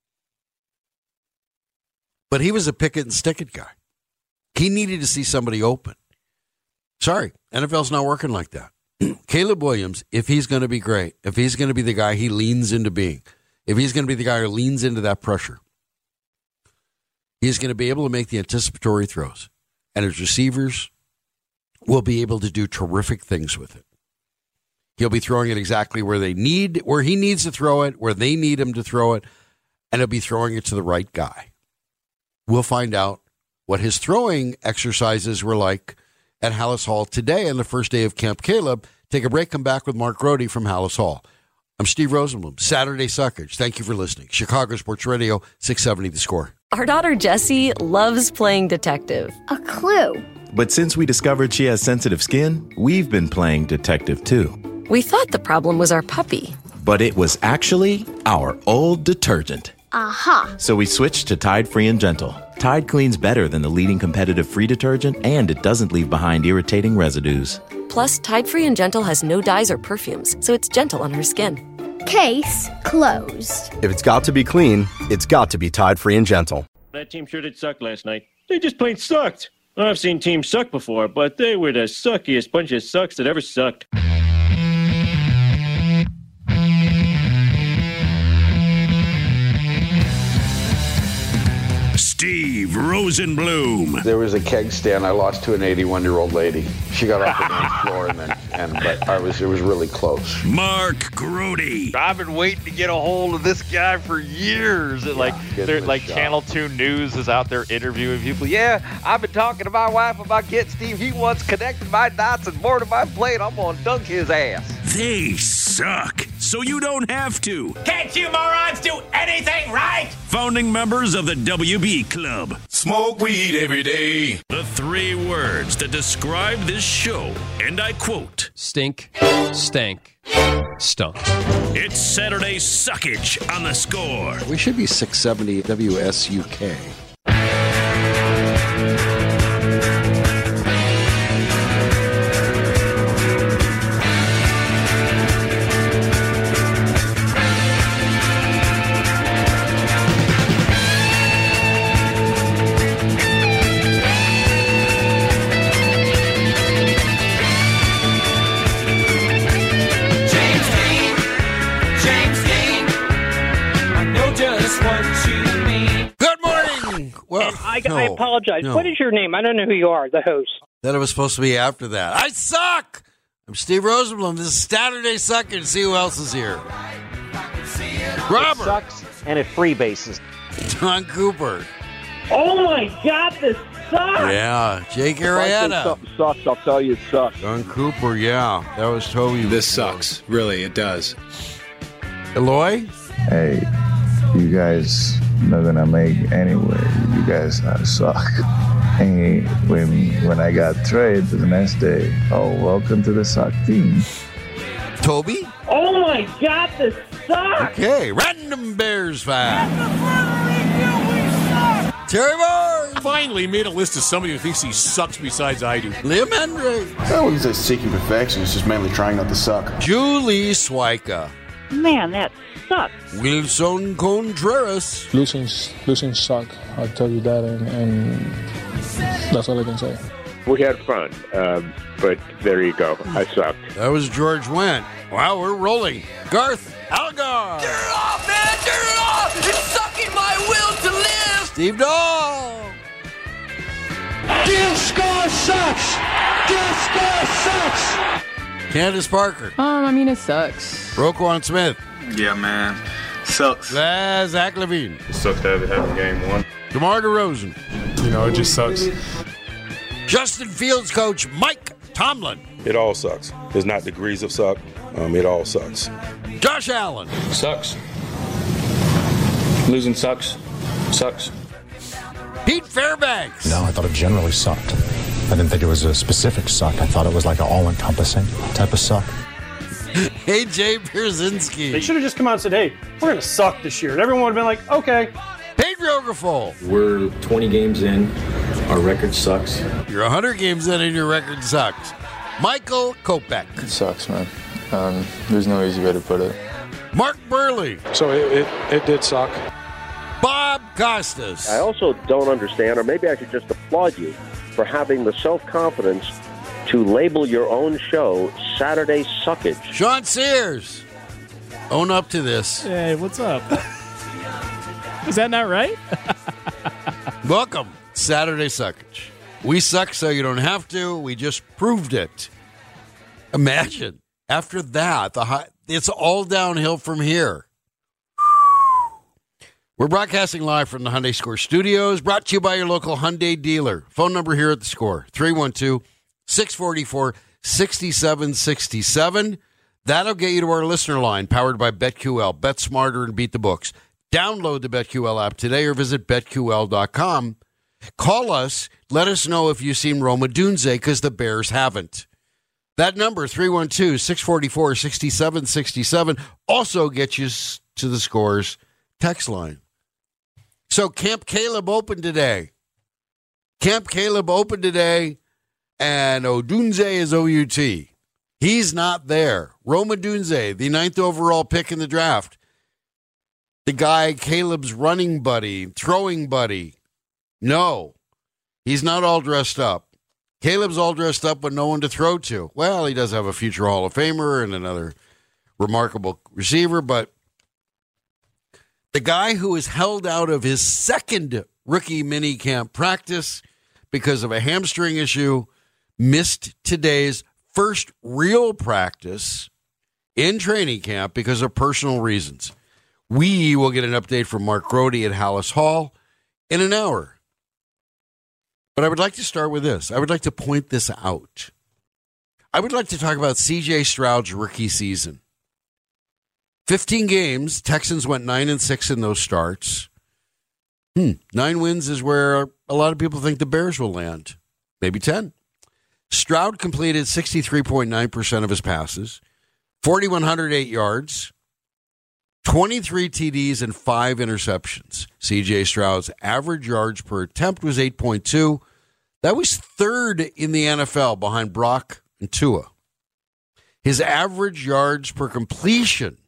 But he was a pick it and stick it guy. He needed to see somebody open. Sorry, N F L's not working like that. Caleb Williams, if he's going to be great, if he's going to be the guy he leans into being, if he's going to be the guy who leans into that pressure, he's going to be able to make the anticipatory throws. And his receivers will be able to do terrific things with it. He'll be throwing it exactly where they need, where he needs to throw it, where they need him to throw it, and he'll be throwing it to the right guy. We'll find out what his throwing exercises were like at Hallis Hall today on the first day of Camp Caleb. Take a break, come back with Mark Grody from Hallis Hall. I'm Steve Rosenblum, Saturday Suckage. Thank you for listening. Chicago Sports Radio, six seventy The Score. Our daughter Jessie loves playing detective. A clue. But since we discovered she has sensitive skin, we've been playing detective too. We thought the problem was our puppy. but it was actually our old detergent. Aha. So we switched to Tide Free and Gentle. Tide cleans better than the leading competitive free detergent, and it doesn't leave behind irritating residues. Plus, Tide Free and Gentle has no dyes or perfumes, so it's gentle on her skin. Case closed. If it's got to be clean, it's got to be Tide Free and Gentle. That team sure did suck last night. They just plain sucked. I've seen teams suck before, but they were the suckiest bunch of sucks that ever sucked. Steve Rosenblum. There was a keg stand I lost to an eighty-one-year-old lady. She got off the dance floor, and then, and but I was, it was really close. Mark Grody. I've been waiting to get a hold of this guy for years. It, Yeah, like, give they're him a like shot. Channel two News is out there interviewing people. Yeah, I've been talking to my wife about getting Steve. He wants connected my dots and more to my plate. I'm gonna dunk his ass. They suck, so you don't have to. Can't you morons do anything right? Founding members of the W B Club. Smoke weed every day. The three words that describe this show, and I quote, Stink, stank, stunk. it's Saturday Suckage on the Score. We should be six seventy W S U K. James Dean, James Dean, I know just what you mean. Good morning. Well, I, no, I apologize. no. What is your name? I don't know who you are, the host. That it was supposed to be after that. I suck. I'm Steve Rosenblum. This is Saturday Sucking. See who else is here. Robert. It sucks, and it freebases. Don Cooper. Oh, my God, this sucks. Yeah. Jake Arrieta. sucks, I'll tell you it sucks. Don Cooper, yeah. That was Toby. This sucks. Really, it does. Eloy? Hey, you guys not gonna make anyway. You guys uh, suck. Hey, when when I got traded the next day, oh, welcome to the suck team. Toby? Oh, my God, this sucks. Okay. Random Bears fan. Terry Moore. Finally made a list of somebody who thinks he sucks besides I do. Liam Hendricks. I wouldn't say seeking perfection. It's just mainly trying not to suck. Julie Swyka. Man, that sucks. Wilson Contreras. Losing, losing suck. I'll tell you that, and, and that's all I can say. We had fun, um, but there you go. I sucked. That was George Wendt. Wow, we're rolling. Garth Algar. Turn it off, man! Turn it off! It's sucking my will to live! Steve Dahl. Disco sucks! Disco sucks! Candace Parker. Um, I mean, it sucks. Roquan Smith. Yeah, man. Sucks. Uh, Zach Levine. It sucks to have it happen game one. DeMar DeRozan. You know, it just sucks. Justin Fields coach Mike Tomlin. It all sucks. There's not degrees of suck. Um, it all sucks. Josh Allen. Sucks. Losing sucks. Sucks. Pete Fairbanks. No, I thought it generally sucked. I didn't think it was a specific suck. I thought it was like an all-encompassing type of suck. A J Pierzynski. They should have just come out and said, hey, we're going to suck this year. And everyone would have been like, okay. Pedro Grifol. We're twenty games in. Our record sucks. You're one hundred games in and your record sucks. Michael Kopech. It sucks, man. Um, there's no easy way to put it. Mark Burley. So it, it, it did suck. Bob Costas. I also don't understand, or maybe I should just applaud you for having the self-confidence to label your own show Saturday Suckage. Sean Sears. Own up to this. Hey, what's up? Is that not right? Welcome, Saturday Suckage. We suck so you don't have to. We just proved it. Imagine, after that, the high, it's all downhill from here. We're broadcasting live from the Hyundai Score Studios, brought to you by your local Hyundai dealer. Phone number here at the Score, three one two, six four four, six seven six seven. That'll get you to our listener line, powered by BetQL. Bet smarter and beat the books. Download the BetQL app today or visit bet Q L dot com. Call us. Let us know if you've seen Roma Dunze, because the Bears haven't. That number, three one two, six four four, six seven six seven, also gets you to the Scores text line. So Camp Caleb opened today. Camp Caleb opened today, and Odunze is O U T. He's not there. Rome Odunze, the ninth overall pick in the draft. The guy, Caleb's running buddy, throwing buddy. No, he's not all dressed up. Caleb's all dressed up with no one to throw to. Well, he does have a future Hall of Famer and another remarkable receiver, but the guy who is held out of his second rookie mini camp practice because of a hamstring issue missed today's first real practice in training camp because of personal reasons. We will get an update from Mark Grody at Hallis Hall in an hour. But I would like to start with this. I would like to point this out. I would like to talk about C J Stroud's rookie season. fifteen games, Texans went nine and six in those starts. Hmm, nine wins is where a lot of people think the Bears will land. Maybe ten. Stroud completed sixty-three point nine percent of his passes, four thousand one hundred eight yards, twenty-three T Ds, and five interceptions. C J Stroud's average yards per attempt was eight point two. That was third in the N F L behind Brock and Tua. His average yards per completion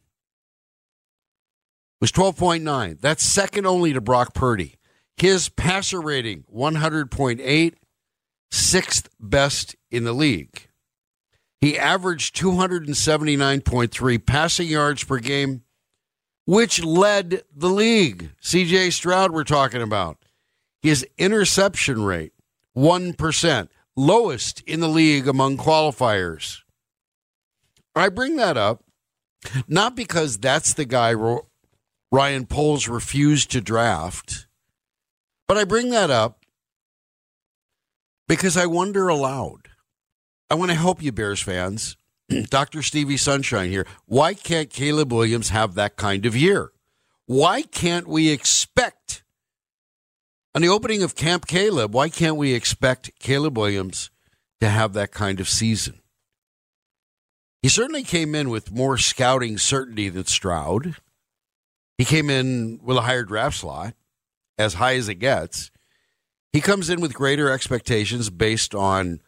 was twelve point nine. That's second only to Brock Purdy. His passer rating, one hundred point eight, sixth best in the league. He averaged two hundred seventy-nine point three passing yards per game, which led the league. C J Stroud we're talking about. His interception rate, one percent, lowest in the league among qualifiers. I bring that up not because that's the guy Ryan Poles refused to draft, but I bring that up because I wonder aloud. I want to help you, Bears fans. Doctor Stevie Sunshine here. Why can't Caleb Williams have that kind of year? Why can't we expect, on the opening of Camp Caleb, why can't we expect Caleb Williams to have that kind of season? He certainly came in with more scouting certainty than Stroud. He came in with a higher draft slot, as high as it gets. He comes in with greater expectations based on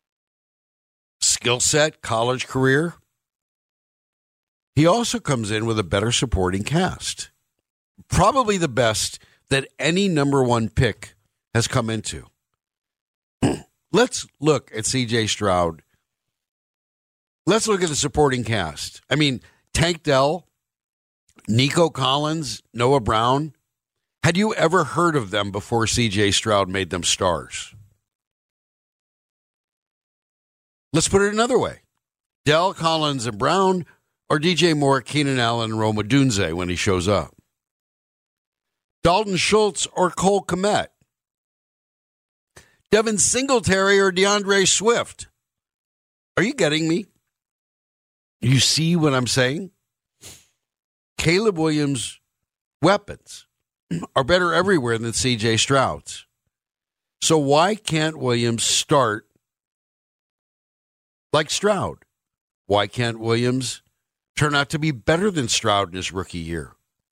skill set, college career. He also comes in with a better supporting cast. Probably the best that any number one pick has come into. Let's look at C J Stroud. Let's look at the supporting cast. I mean, Tank Dell, Nico Collins, Noah Brown. Had you ever heard of them before C J Stroud made them stars? Let's put it another way. Dell, Collins, and Brown, or D J Moore, Keenan Allen, and Rome Odunze when he shows up. Dalton Schultz or Cole Kmet. Devin Singletary or DeAndre Swift. Are you getting me? You see what I'm saying? Caleb Williams' weapons are better everywhere than C J Stroud's. So why can't Williams start like Stroud? Why can't Williams turn out to be better than Stroud in his rookie year?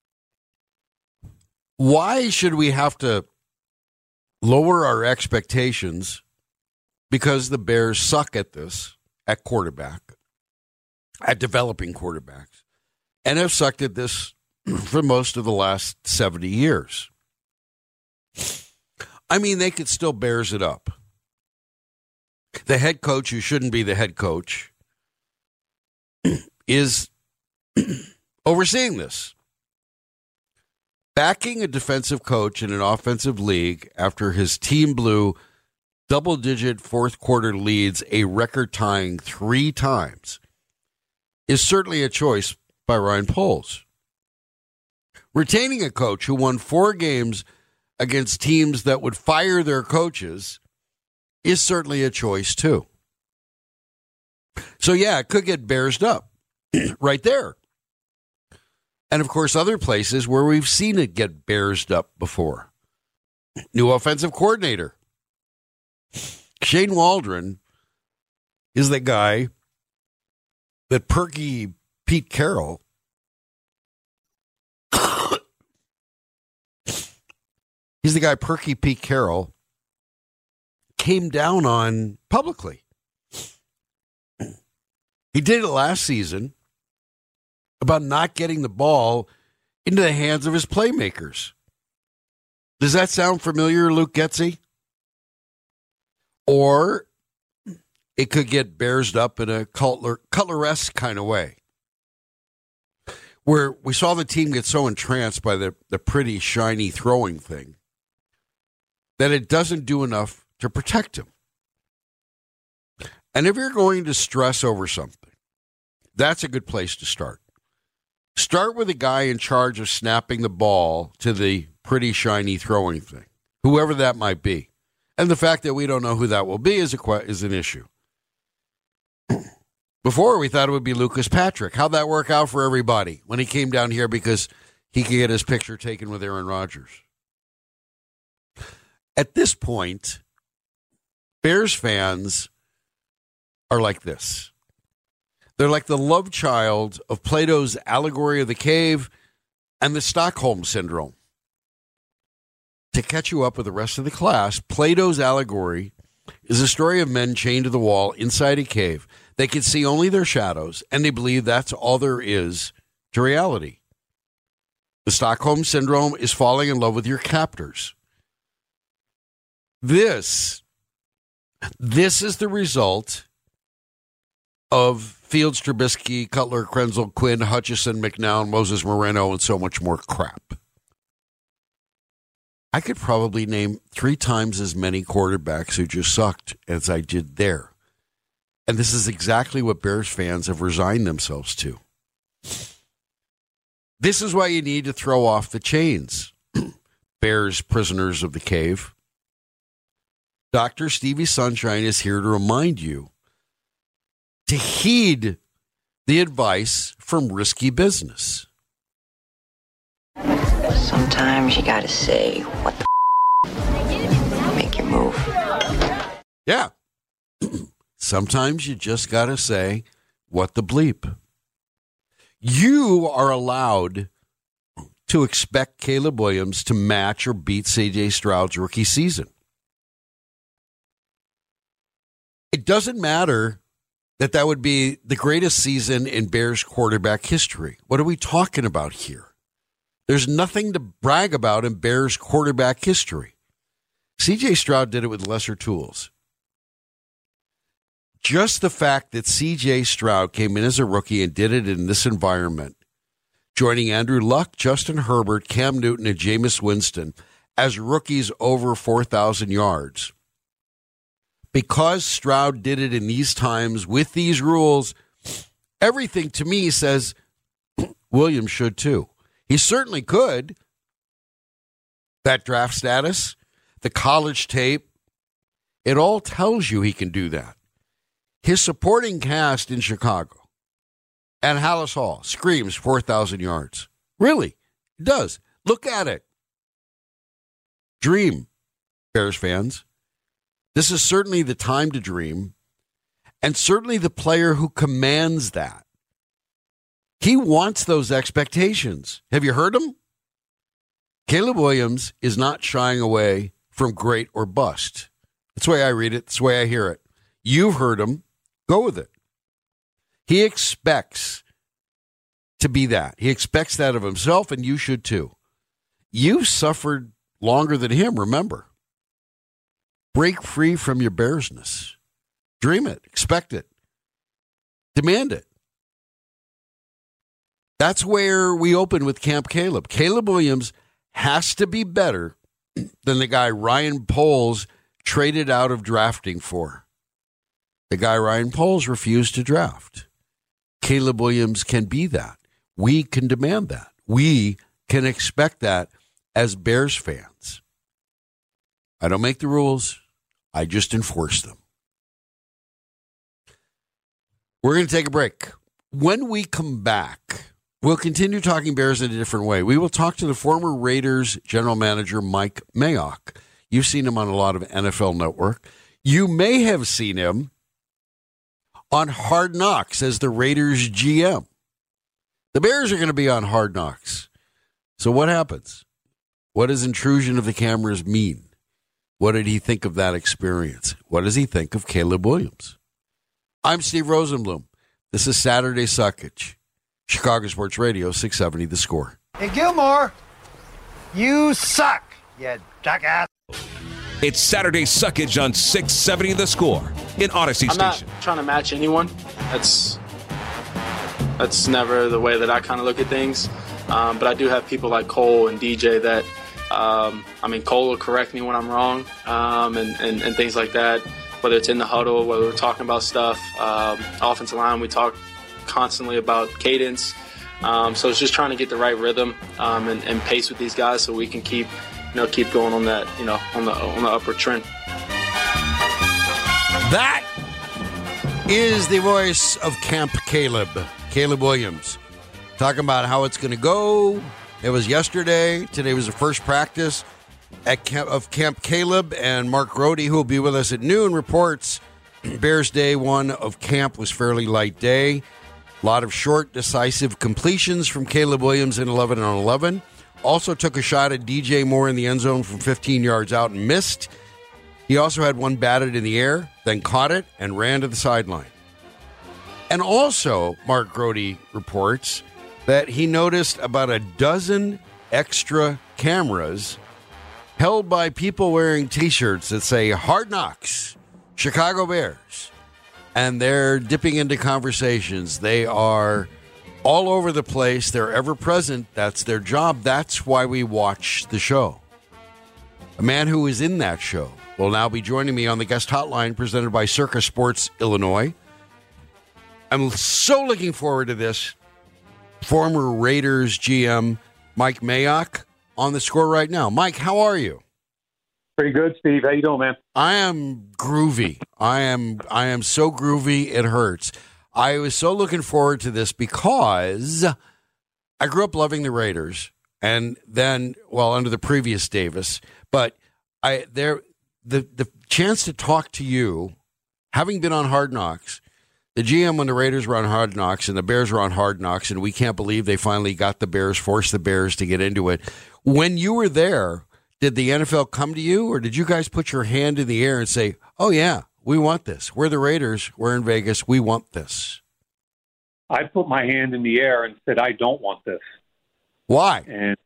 Why should we have to lower our expectations because the Bears suck at this, at quarterback, at developing quarterbacks, and have sucked at this for most of the last seventy years? I mean, they could still Bears it up. The head coach, who shouldn't be the head coach, is overseeing this. Backing a defensive coach in an offensive league after his team blew double-digit fourth-quarter leads a record-tying three times is certainly a choice by Ryan Poles. Retaining a coach who won four games against teams that would fire their coaches is certainly a choice, too. So, yeah, it could get Bearsed up right there. And, of course, other places where we've seen it get Bearsed up before. New offensive coordinator. Shane Waldron is the guy that Perky Pete Carroll he's the guy Perky Pete Carroll came down on publicly. He did it last season about not getting the ball into the hands of his playmakers. Does that sound familiar, Luke Getsy? Or it could get bearsed up in a Cutler, Cutler-esque kind of way, where we saw the team get so entranced by the, the pretty, shiny throwing thing that it doesn't do enough to protect him. And if you're going to stress over something, that's a good place to start. Start with a guy in charge of snapping the ball to the pretty, shiny throwing thing, whoever that might be. And the fact that we don't know who that will be is, a, is an issue. Before, we thought it would be Lucas Patrick. How'd that work out for everybody when he came down here because he could get his picture taken with Aaron Rodgers? At this point, Bears fans are like this. They're like the love child of Plato's Allegory of the Cave and the Stockholm Syndrome. To catch you up with the rest of the class, Plato's Allegory is a story of men chained to the wall inside a cave. They can see only their shadows, and they believe that's all there is to reality. The Stockholm Syndrome is falling in love with your captors. This, this is the result of Fields, Trubisky, Cutler, Krenzel, Quinn, Hutchison, McNown, Moses Moreno, and so much more crap. I could probably name three times as many quarterbacks who just sucked as I did there. And this is exactly what Bears fans have resigned themselves to. This is why you need to throw off the chains. Bears prisoners of the cave. Doctor Stevie Sunshine is here to remind you to heed the advice from Risky Business. Sometimes you gotta say, what the f***? Make your move. Yeah. Sometimes you just gotta say, what the bleep? You are allowed to expect Caleb Williams to match or beat C J Stroud's rookie season. It doesn't matter that that would be the greatest season in Bears quarterback history. What are we talking about here? There's nothing to brag about in Bears quarterback history. C J Stroud did it with lesser tools. Just the fact that C J Stroud came in as a rookie and did it in this environment, joining Andrew Luck, Justin Herbert, Cam Newton, and Jameis Winston as rookies over four thousand yards. Because Stroud did it in these times with these rules, everything to me says Williams should too. He certainly could. That draft status, the college tape, it all tells you he can do that. His supporting cast in Chicago and Hallis Hall screams four thousand yards. Really, it does. Look at it. Dream, Bears fans. This is certainly the time to dream, and certainly the player who commands that. He wants those expectations. Have you heard him? Caleb Williams is not shying away from great or bust. That's the way I read it. That's the way I hear it. You've heard him. Go with it. He expects to be that. He expects that of himself, and you should too. You've suffered longer than him, remember. Break free from your Bearsness. Dream it. Expect it. Demand it. That's where we open with Camp Caleb. Caleb Williams has to be better than the guy Ryan Poles traded out of drafting for. The guy Ryan Poles refused to draft. Caleb Williams can be that. We can demand that. We can expect that as Bears fans. I don't make the rules. I just enforce them. We're going to take a break. When we come back, we'll continue talking Bears in a different way. We will talk to the former Raiders general manager, Mike Mayock. You've seen him on a lot of N F L Network. You may have seen him on Hard Knocks as the Raiders G M. The Bears are going to be on Hard Knocks. So what happens? What does intrusion of the cameras mean? What did he think of that experience? What does he think of Caleb Williams? I'm Steve Rosenblum. This is Saturday Suckage. Chicago Sports Radio, six seventy The Score. Hey, Gilmore, you suck, you jackass. It's Saturday Suckage on six seventy The Score in Odyssey I'm Station. not trying to match anyone. That's that's never the way that I kind of look at things. Um, but I do have people like Cole and D J that, um, I mean, Cole will correct me when I'm wrong um, and, and, and things like that, whether it's in the huddle, whether we're talking about stuff. Um, offensive line, we talk constantly about cadence. Um, so it's just trying to get the right rhythm um, and, and pace with these guys so we can keep, you know, keep going on that, you know, on the on the upward trend. That is the voice of Camp Caleb, Caleb Williams, talking about how it's going to go. It was yesterday. Today was the first practice at camp, of Camp Caleb, and Mark Grody, who will be with us at noon, reports Bears day one of camp was fairly light day. A lot of short, decisive completions from Caleb Williams in eleven on eleven. Also took a shot at D J Moore in the end zone from fifteen yards out and missed. He also had one batted in the air, then caught it and ran to the sideline. And also, Mark Grody reports that he noticed about a dozen extra cameras held by people wearing T-shirts that say Hard Knocks, Chicago Bears. And they're dipping into conversations. They are all over the place. They're ever present. That's their job. That's why we watch the show. A man who is in that show will now be joining me on the guest hotline presented by Circa Sports Illinois. I'm so looking forward to this. Former Raiders G M Mike Mayock on the Score right now. Mike, how are you? Pretty good, Steve. How you doing, man? I am groovy. I am I am so groovy it hurts. I was so looking forward to this because I grew up loving the Raiders, and then, well, under the previous Davis, but I there the the chance to talk to you, having been on Hard Knocks, the G M when the Raiders were on Hard Knocks and the Bears were on Hard Knocks, and we can't believe they finally got the Bears, forced the Bears to get into it. When you were there, did the N F L come to you, or did you guys put your hand in the air and say, oh, yeah, we want this. We're the Raiders. We're in Vegas. We want this. I put my hand in the air and said, I don't want this. Why? And,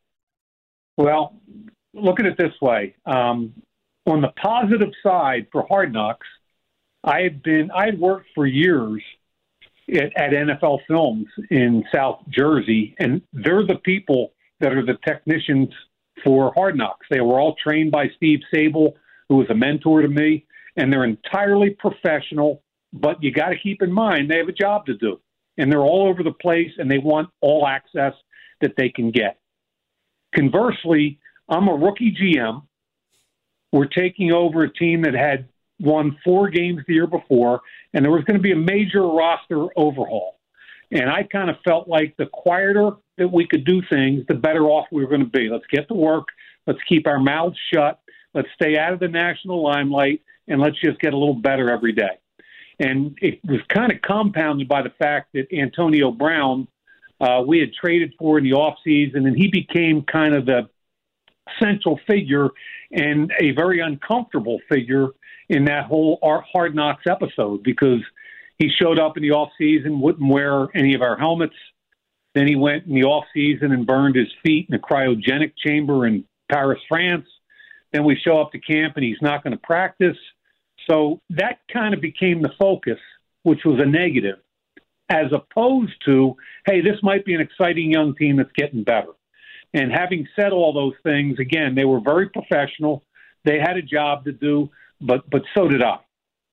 well, look at it this way. Um, on the positive side for Hard Knocks, I had been, I had worked for years at, at N F L Films in South Jersey, and they're the people that are the technicians for Hard Knocks. They were all trained by Steve Sable, who was a mentor to me, and they're entirely professional, but you got to keep in mind they have a job to do, and they're all over the place, and they want all access that they can get. Conversely, I'm a rookie G M. We're taking over a team that had won four games the year before, and there was going to be a major roster overhaul. And I kind of felt like the quieter that we could do things, the better off we were going to be. Let's get to work. Let's keep our mouths shut. Let's stay out of the national limelight, and let's just get a little better every day. And it was kind of compounded by the fact that Antonio Brown, uh, we had traded for in the offseason, and he became kind of the central figure and a very uncomfortable figure in that whole Hard Knocks episode, because he showed up in the offseason, wouldn't wear any of our helmets. Then he went in the offseason and burned his feet in a cryogenic chamber in Paris, France. Then we show up to camp and he's not going to practice. So that kind of became the focus, which was a negative, as opposed to, hey, this might be an exciting young team that's getting better. And having said all those things, again, they were very professional. They had a job to do, but but so did I.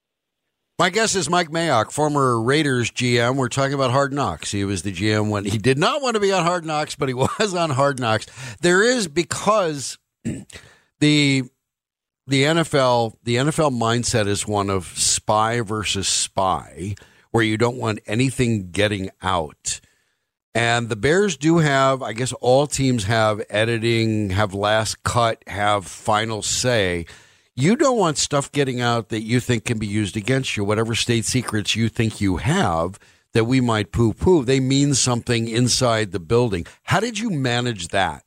My guest is Mike Mayock, former Raiders G M. We're talking about Hard Knocks. He was the G M when he did not want to be on Hard Knocks, but he was on Hard Knocks. There is, because the the N F L the N F L mindset is one of spy versus spy, where you don't want anything getting out. And the Bears do have, I guess all teams have editing, have last cut, have final say. You don't want stuff getting out that you think can be used against you, whatever state secrets you think you have that we might poo-poo. They mean something inside the building. How did you manage that?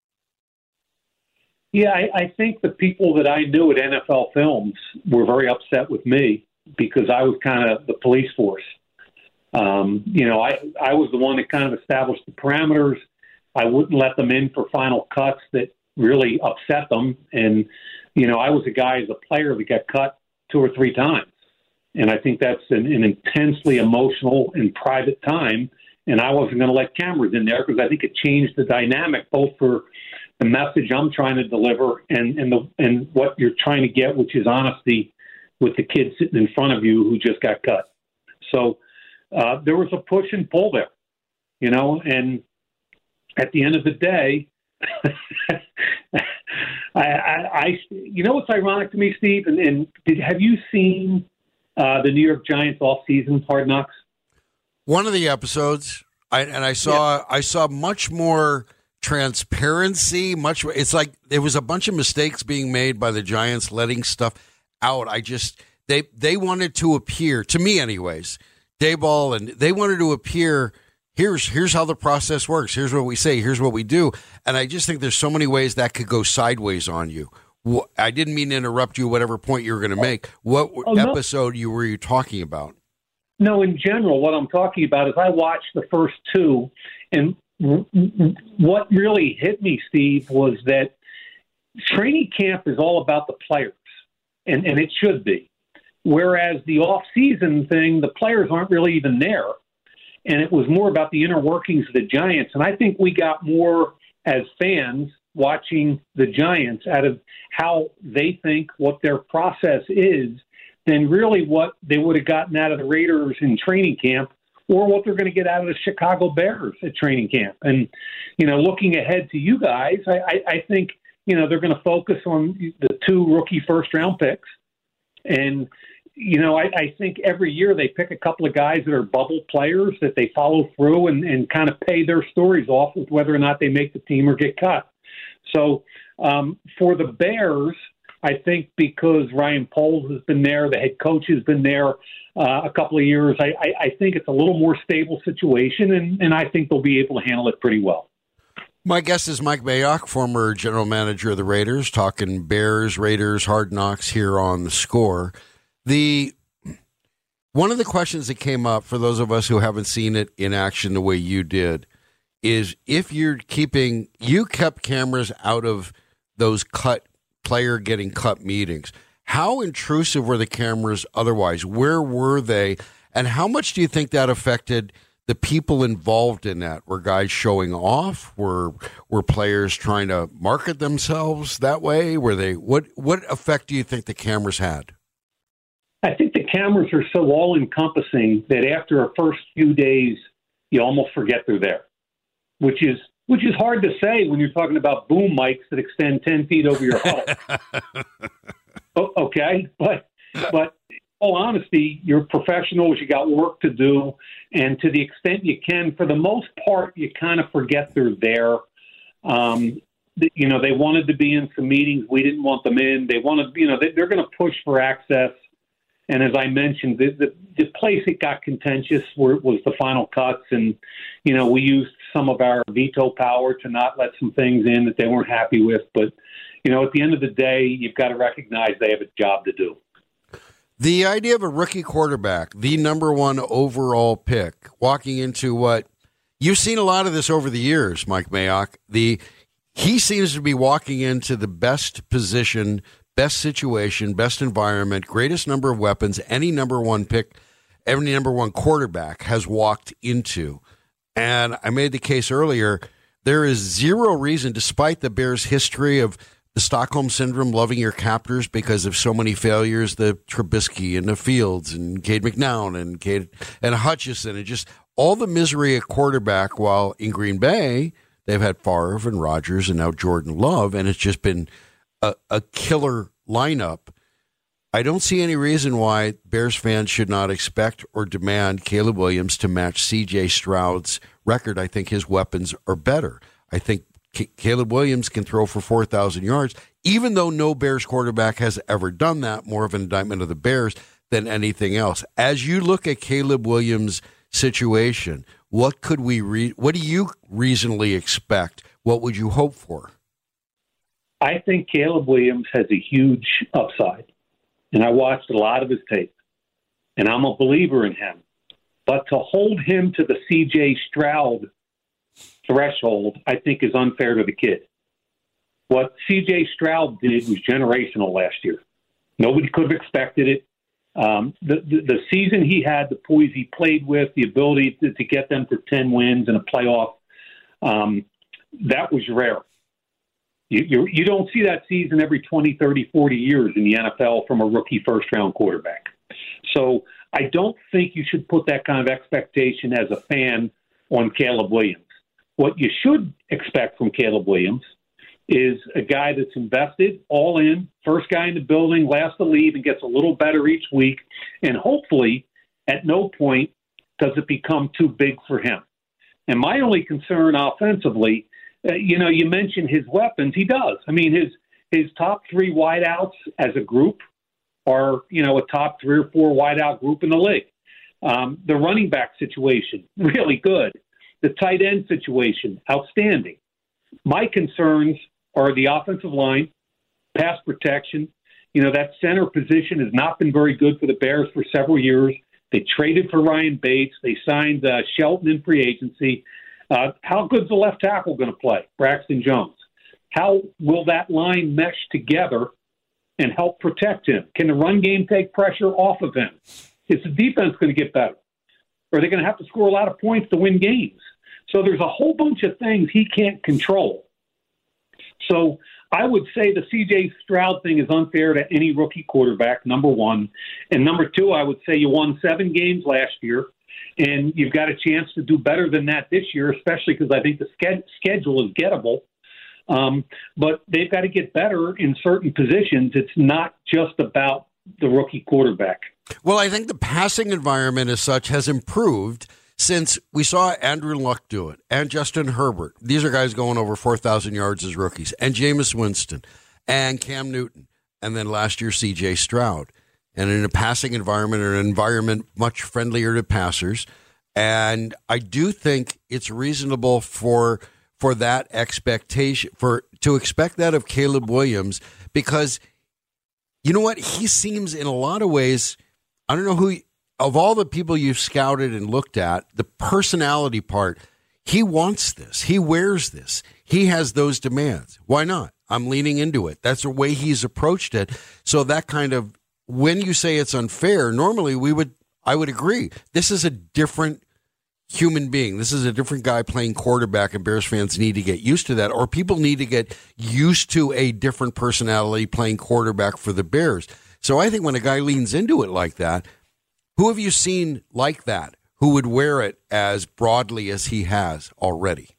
Yeah, I, I think the people that I knew at N F L Films were very upset with me because I was kind of the police force. Um, you know, I, I was the one that kind of established the parameters. I wouldn't let them in for final cuts that really upset them. And, you know, I was a guy as a player that got cut two or three times. And I think that's an, an intensely emotional and private time. And I wasn't going to let cameras in there because I think it changed the dynamic both for the message I'm trying to deliver and, and, the, and what you're trying to get, which is honesty with the kid sitting in front of you who just got cut. So uh, there was a push and pull there, you know, and at the end of the day, I, I, I, you know what's ironic to me, Steve? And, and did, have you seen uh, the New York Giants off-season Hard Knocks? One of the episodes, I, and I saw, yeah. I saw much more transparency. Much, it's like there was a bunch of mistakes being made by the Giants, letting stuff out. I just they they wanted to appear, to me, anyways, Daboll, and they wanted to appear. Here's here's how the process works. Here's what we say. Here's what we do. And I just think there's so many ways that could go sideways on you. I didn't mean to interrupt you. Whatever point you were going to make. What oh, episode no. you were you talking about? No, in general, what I'm talking about is I watched the first two, and what really hit me, Steve, was that training camp is all about the players, and, and it should be. Whereas the off-season thing, the players aren't really even there. And it was more about the inner workings of the Giants. And I think we got more as fans watching the Giants out of how they think, what their process is, than really what they would have gotten out of the Raiders in training camp or what they're going to get out of the Chicago Bears at training camp. And, you know, looking ahead to you guys, I, I, I think, you know, they're going to focus on the two rookie first-round picks. And, you know, I, I think every year they pick a couple of guys that are bubble players that they follow through and, and kind of pay their stories off with whether or not they make the team or get cut. So um, for the Bears, I think because Ryan Poles has been there, the head coach has been there uh, a couple of years, I, I, I think it's a little more stable situation, and, and I think they'll be able to handle it pretty well. My guest is Mike Mayock, former general manager of the Raiders, talking Bears, Raiders, Hard Knocks here on The Score. The one of the questions that came up for those of us who haven't seen it in action the way you did is if you're keeping, you kept cameras out of those cut player getting cut meetings. How intrusive were the cameras otherwise? Where were they? And how much do you think that affected the people involved in that? Were guys showing off? Were were players trying to market themselves that way? Were they what what effect do you think the cameras had? I think the cameras are so all-encompassing that after a first few days, you almost forget they're there, which is which is hard to say when you're talking about boom mics that extend ten feet over your head. o- okay, but but in all honesty, you're professionals. You got work to do, and to the extent you can, for the most part, you kind of forget they're there. Um, you know, they wanted to be in some meetings. We didn't want them in. They wanted, you know, they, they're going to push for access. And as I mentioned, the, the, the place it got contentious were, was the final cuts. And, you know, we used some of our veto power to not let some things in that they weren't happy with. But, you know, at the end of the day, you've got to recognize they have a job to do. The idea of a rookie quarterback, the number one overall pick, walking into what you've seen a lot of this over the years, Mike Mayock. The he seems to be walking into the best position, best situation, best environment, greatest number of weapons any number one pick, any number one quarterback has walked into. And I made the case earlier, there is zero reason, despite the Bears' history of the Stockholm Syndrome, loving your captors because of so many failures, the Trubisky and the Fields and Cade McNown and Cade and Hutchison, and just all the misery at quarterback, while in Green Bay, they've had Favre and Rodgers and now Jordan Love, and it's just been A, a killer lineup. I don't see any reason why Bears fans should not expect or demand Caleb Williams to match C J Stroud's record. I think his weapons are better. I think C- Caleb Williams can throw for four thousand yards. even though no Bears quarterback has ever done that, more of an indictment of the Bears than anything else. As you look at Caleb Williams' situation, what could we re- what do you reasonably expect? What would you hope for? I think Caleb Williams has a huge upside, and I watched a lot of his tape, and I'm a believer in him. But to hold him to the C J Stroud threshold, I think, is unfair to the kid. What C J Stroud did was generational last year. Nobody could have expected it. Um, the, the, the season he had, the poise he played with, the ability to, to get them to ten wins in a playoff, um, that was rare. You, you, you don't see that season every twenty, thirty, forty years in the N F L from a rookie first-round quarterback. So I don't think you should put that kind of expectation as a fan on Caleb Williams. What you should expect from Caleb Williams is a guy that's invested, all in, first guy in the building, last to leave, and gets a little better each week. And hopefully, at no point does it become too big for him. And my only concern offensively, uh, you know, you mentioned his weapons. He does. I mean, his his top three wideouts as a group are, you know, a top three or four wideout group in the league. Um, the running back situation, really good. The tight end situation, outstanding. My concerns are the offensive line, pass protection. You know, that center position has not been very good for the Bears for several years. They traded for Ryan Bates. They signed uh, Shelton in free agency. Uh, how good's the left tackle going to play, Braxton Jones? How will that line mesh together and help protect him? Can the run game take pressure off of him? Is the defense going to get better? Or are they going to have to score a lot of points to win games? So there's a whole bunch of things he can't control. So I would say the C J Stroud thing is unfair to any rookie quarterback, number one. And number two, I would say you won seven games last year, and you've got a chance to do better than that this year, especially because I think the ske- schedule is gettable. Um, but they've got to get better in certain positions. It's not just about the rookie quarterback. Well, I think the passing environment as such has improved since we saw Andrew Luck do it, and Justin Herbert. These are guys going over four thousand yards as rookies, and Jameis Winston, and Cam Newton, and then last year C J Stroud. And in a passing environment, or an environment much friendlier to passers. And I do think it's reasonable for for that expectation, for to expect that of Caleb Williams, because you know what? He seems in a lot of ways, I don't know who, of all the people you've scouted and looked at, the personality part, he wants this. He wears this. He has those demands. Why not? I'm leaning into it. That's the way he's approached it. So that kind of, when you say it's unfair, normally we would, I would agree. This is a different human being. This is a different guy playing quarterback, and Bears fans need to get used to that, or people need to get used to a different personality playing quarterback for the Bears. So I think when a guy leans into it like that, who have you seen like that, who would wear it as broadly as he has already?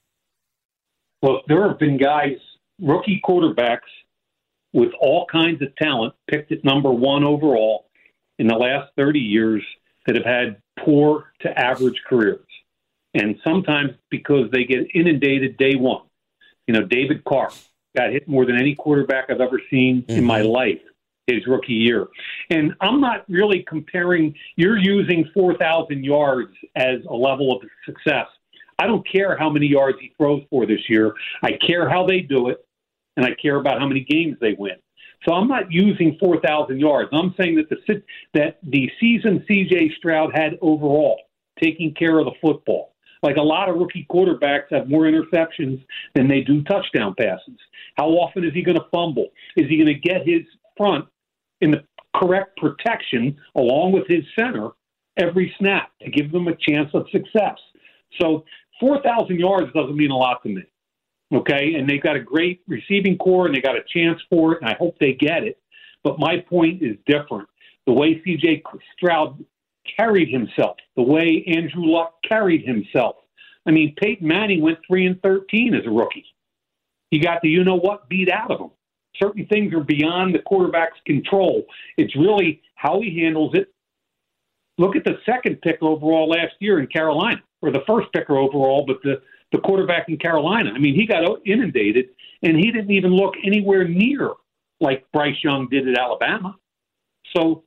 Well, there have been guys, rookie quarterbacks with all kinds of talent, picked at number one overall in the last thirty years that have had poor to average careers. And sometimes because they get inundated day one. You know, David Carr got hit more than any quarterback I've ever seen mm-hmm. in my life his rookie year. And I'm not really comparing, you're using four thousand yards as a level of success. I don't care how many yards he throws for this year. I care how they do it, and I care about how many games they win. So I'm not using four thousand yards. I'm saying that the that the season C J Stroud had overall, taking care of the football. Like a lot of rookie quarterbacks have more interceptions than they do touchdown passes. How often is he going to fumble? Is he going to get his front in the correct protection along with his center every snap to give them a chance of success? So four thousand yards doesn't mean a lot to me. Okay, and they've got a great receiving core, and they got a chance for it, and I hope they get it. But my point is different. The way C J Stroud carried himself, the way Andrew Luck carried himself. I mean, Peyton Manning went three and thirteen as a rookie. He got the you-know-what beat out of him. Certain things are beyond the quarterback's control. It's really how he handles it. Look at the second pick overall last year in Carolina, or the first picker overall, but the the quarterback in Carolina. I mean, he got inundated, and he didn't even look anywhere near like Bryce Young did at Alabama. So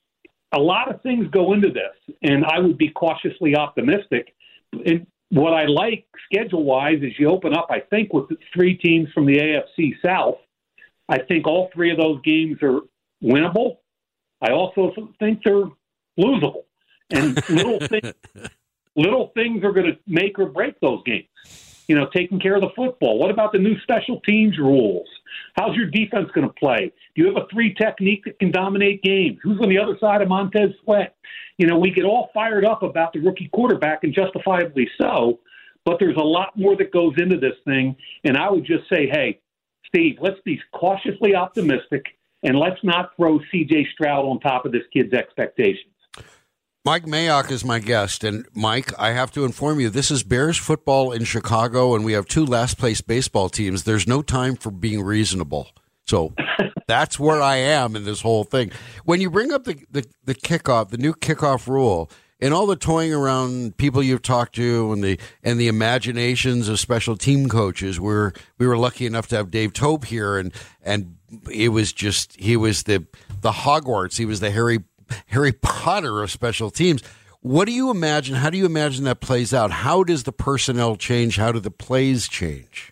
a lot of things go into this, and I would be cautiously optimistic. And what I like schedule-wise is you open up, I think, with the three teams from the A F C South. I think all three of those games are winnable. I also think they're losable. And little, thing, little things are going to make or break those games. You know, taking care of the football. What about the new special teams rules? How's your defense going to play? Do you have a three technique that can dominate games? Who's on the other side of Montez Sweat? You know, we get all fired up about the rookie quarterback, and justifiably so, but there's a lot more that goes into this thing. And I would just say, hey, Steve, let's be cautiously optimistic, and let's not throw C J Stroud on top of this kid's expectations. Mike Mayock is my guest, and Mike, I have to inform you, this is Bears football in Chicago, and we have two last-place baseball teams. There's no time for being reasonable. So that's where I am in this whole thing. When you bring up the, the, the kickoff, the new kickoff rule, and all the toying around people you've talked to and the and the imaginations of special team coaches, we're, we were lucky enough to have Dave Tope here, and and it was just, he was the, the Hogwarts, he was the Harry Harry Potter of special teams. What do you imagine? How do you imagine that plays out? How does the personnel change? How do the plays change?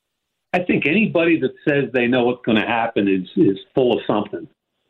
I think anybody that says they know what's going to happen is is full of something.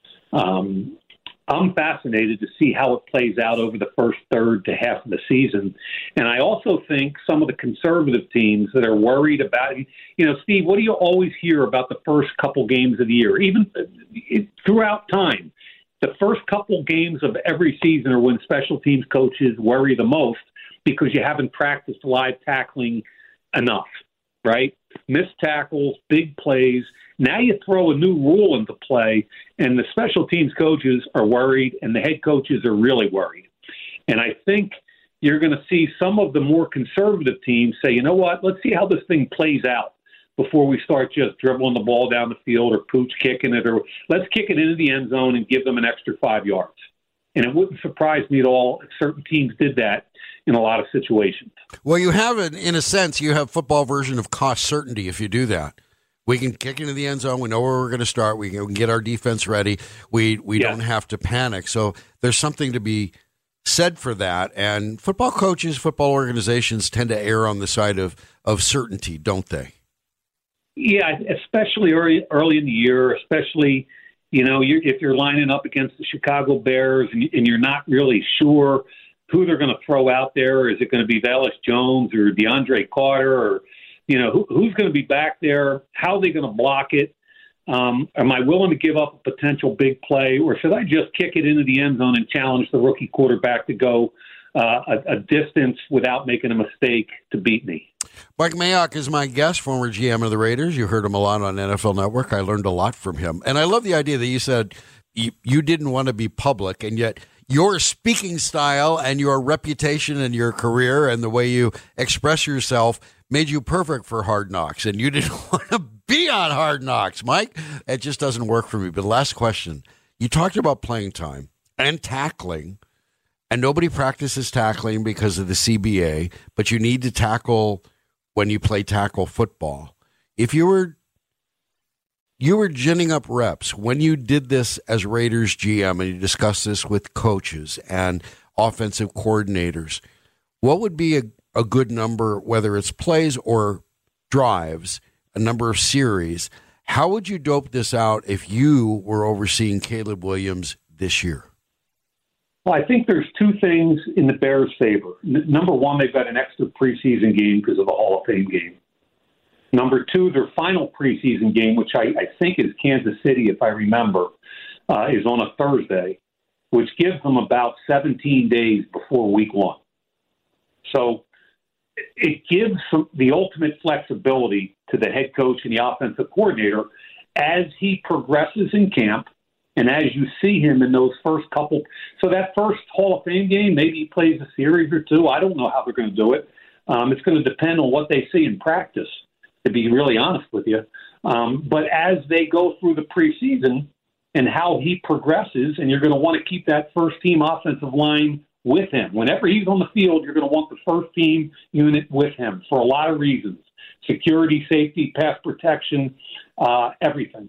Um, I'm fascinated to see how it plays out over the first third to half of the season. And I also think some of the conservative teams that are worried about, you know, Steve, what do you always hear about the first couple games of the year, even throughout time? The first couple games of every season are when special teams coaches worry the most because you haven't practiced live tackling enough, right? Missed tackles, big plays. Now you throw a new rule into play, and the special teams coaches are worried, and the head coaches are really worried. And I think you're going to see some of the more conservative teams say, you know what, let's see how this thing plays out before we start just dribbling the ball down the field or pooch kicking it, or let's kick it into the end zone and give them an extra five yards. And it wouldn't surprise me at all if certain teams did that in a lot of situations. Well, you have it, in a sense, you have football version of cost certainty if you do that. We can kick into the end zone. We know where we're going to start. We can get our defense ready. We we yeah. don't have to panic. So there's something to be said for that. And football coaches, football organizations tend to err on the side of, of certainty, don't they? Yeah, especially early early in the year, especially, you know, you're, if you're lining up against the Chicago Bears and, and you're not really sure who they're going to throw out there. Is it going to be Velus Jones or DeAndre Carter, or, you know, who, who's going to be back there? How are they going to block it? Um, am I willing to give up a potential big play, or should I just kick it into the end zone and challenge the rookie quarterback to go uh, a, a distance without making a mistake to beat me? Mike Mayock is my guest, former G M of the Raiders. You heard him a lot on N F L Network. I learned a lot from him. And I love the idea that you said you, you didn't want to be public, and yet your speaking style and your reputation and your career and the way you express yourself made you perfect for Hard Knocks. And you didn't want to be on Hard Knocks, Mike. It just doesn't work for me. But last question. You talked about playing time and tackling, and nobody practices tackling because of the C B A, but you need to tackle when you play tackle football. If you were you were ginning up reps when you did this as Raiders G M and you discussed this with coaches and offensive coordinators, what would be a, a good number, whether it's plays or drives, a number of series? How would you dope this out if you were overseeing Caleb Williams this year? Well, I think there's two things in the Bears' favor. N- number one, they've got an extra preseason game because of the Hall of Fame game. Number two, their final preseason game, which I, I think is Kansas City, if I remember, uh, is on a Thursday, which gives them about seventeen days before week one. So it gives some, the ultimate flexibility to the head coach and the offensive coordinator as he progresses in camp. And as you see him in those first couple, so that first Hall of Fame game, maybe he plays a series or two. I don't know how they're going to do it. Um, it's going to depend on what they see in practice, to be really honest with you. Um, but as they go through the preseason and how he progresses, and you're going to want to keep that first team offensive line with him. Whenever he's on the field, you're going to want the first team unit with him for a lot of reasons: security, safety, pass protection, uh, everything.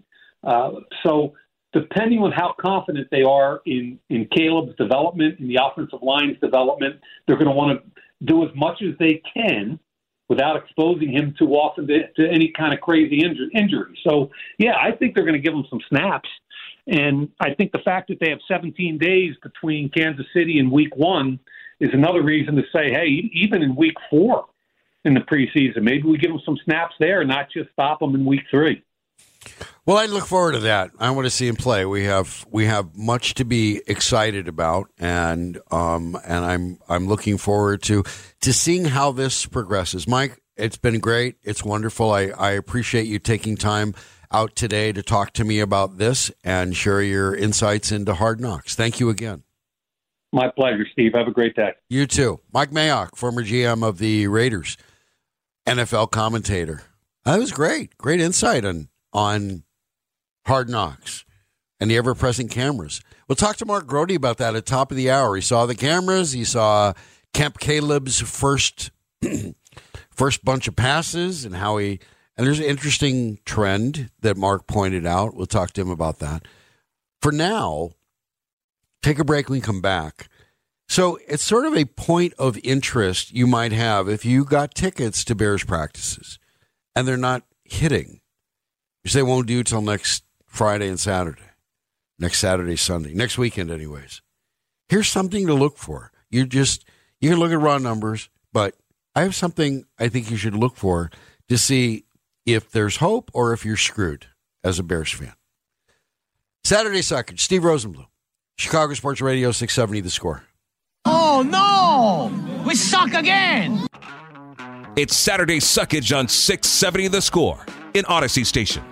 Uh, so depending on how confident they are in, in Caleb's development, in the offensive line's development, they're going to want to do as much as they can without exposing him too often to, to any kind of crazy inju- injury. So, yeah, I think they're going to give him some snaps. And I think the fact that they have seventeen days between Kansas City and week one is another reason to say, hey, even in week four in the preseason, maybe we give them some snaps there and not just stop them in week three. Well, I look forward to that. I want to see him play. We have we have much to be excited about, and um and I'm I'm looking forward to to seeing how this progresses. Mike, it's been great. It's wonderful. I, I appreciate you taking time out today to talk to me about this and share your insights into Hard Knocks. Thank you again. My pleasure, Steve. Have a great day. You too. Mike Mayock, former G M of the Raiders, N F L commentator. That was great. Great insight on on Hard Knocks and the ever-present cameras. We'll talk to Mark Grody about that at the top of the hour. He saw the cameras. He saw Kemp Caleb's first first bunch of passes and how he – and there's an interesting trend that Mark pointed out. We'll talk to him about that. For now, take a break when we come back. So it's sort of a point of interest you might have if you got tickets to Bears practices and they're not hitting. Which they won't do till next Friday and Saturday. Next Saturday, Sunday. Next weekend, anyways. Here's something to look for. You just, you can look at raw numbers, but I have something I think you should look for to see if there's hope or if you're screwed as a Bears fan. Saturday Suckage, Steve Rosenbloom. Chicago Sports Radio, six seventy The Score. Oh, no! We suck again! It's Saturday Suckage on six seventy The Score in Odyssey Station.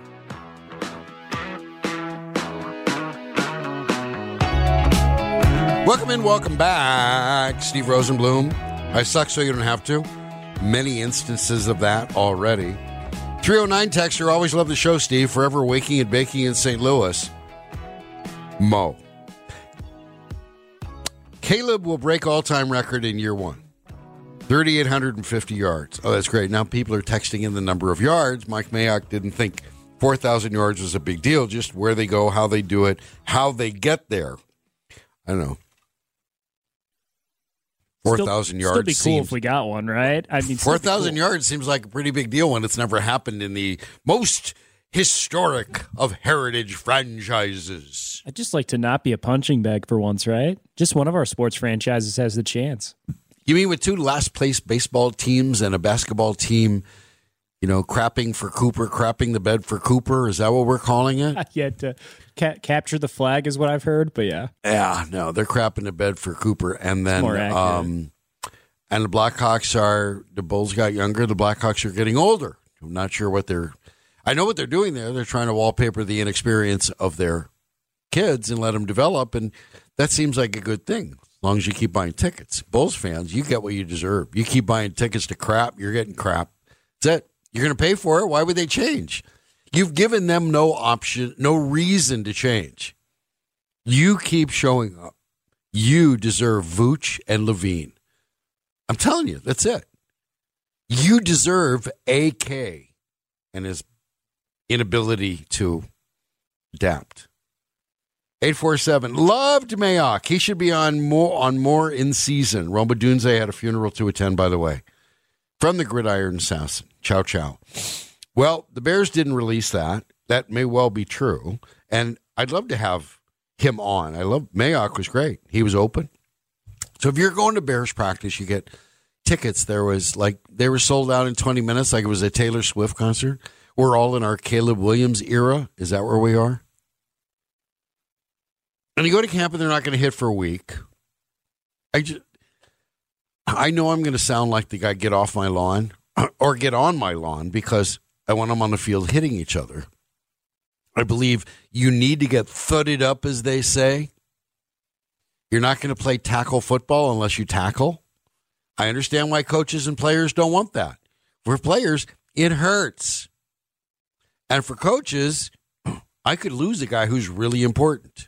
Welcome in, welcome back. Steve Rosenbloom. I suck so you don't have to. Many instances of that already. three oh nine texter, always love the show, Steve. Forever waking and baking in Saint Louis. Mo. Caleb will break all-time record in year one. three thousand eight hundred fifty yards. Oh, that's great. Now people are texting in the number of yards. Mike Mayock didn't think four thousand yards was a big deal, just where they go, how they do it, how they get there. I don't know. four thousand yards Still be cool seems, if we got one, right? I mean, four thousand cool. yards seems like a pretty big deal when it's never happened in the most historic of heritage franchises. I'd just like to not be a punching bag for once, right? Just one of our sports franchises has the chance. You mean with two last place baseball teams and a basketball team, you know, crapping for Cooper, crapping the bed for Cooper? Is that what we're calling it? Not yet to ca- capture the flag is what I've heard, but yeah. Yeah, no, they're crapping the bed for Cooper. And then, more accurate. um, and the Blackhawks are, the Bulls got younger, the Blackhawks are getting older. I'm not sure what they're, I know what they're doing there. They're trying to wallpaper the inexperience of their kids and let them develop. And that seems like a good thing. As long as you keep buying tickets. Bulls fans, you get what you deserve. You keep buying tickets to crap, you're getting crap. That's it. You're going to pay for it. Why would they change? You've given them no option, no reason to change. You keep showing up. You deserve Vooch and Levine. I'm telling you, that's it. You deserve A K and his inability to adapt. eight four seven, loved Mayock. He should be on more on more in season. Roma Dunze had a funeral to attend, by the way. From the Gridiron Assassin. Ciao, ciao. Well, the Bears didn't release that. That may well be true. And I'd love to have him on. I love Mayock was great. He was open. So if you're going to Bears practice, you get tickets. There was like, they were sold out in twenty minutes, like it was a Taylor Swift concert. We're all in our Caleb Williams era. Is that where we are? And you go to camp and they're not going to hit for a week. I just, I know I'm going to sound like the guy get off my lawn or get on my lawn because I want them on the field hitting each other. I believe you need to get thudded up, as they say. You're not going to play tackle football unless you tackle. I understand why coaches and players don't want that. For players, it hurts. And for coaches, I could lose a guy who's really important.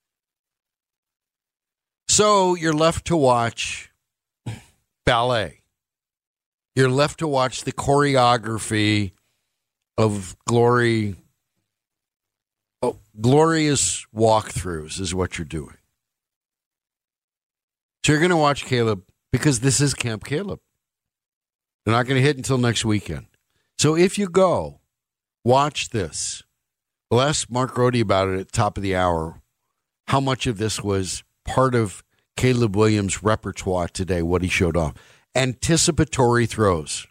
So you're left to watch ballet. You're left to watch the choreography of Glory oh, glorious walkthroughs is what you're doing. So you're going to watch Caleb because this is Camp Caleb. They're not going to hit until next weekend. So if you go, watch this. We'll ask Mark Rohde about it at the top of the hour, how much of this was part of Caleb Williams' repertoire today, what he showed off. Anticipatory throws.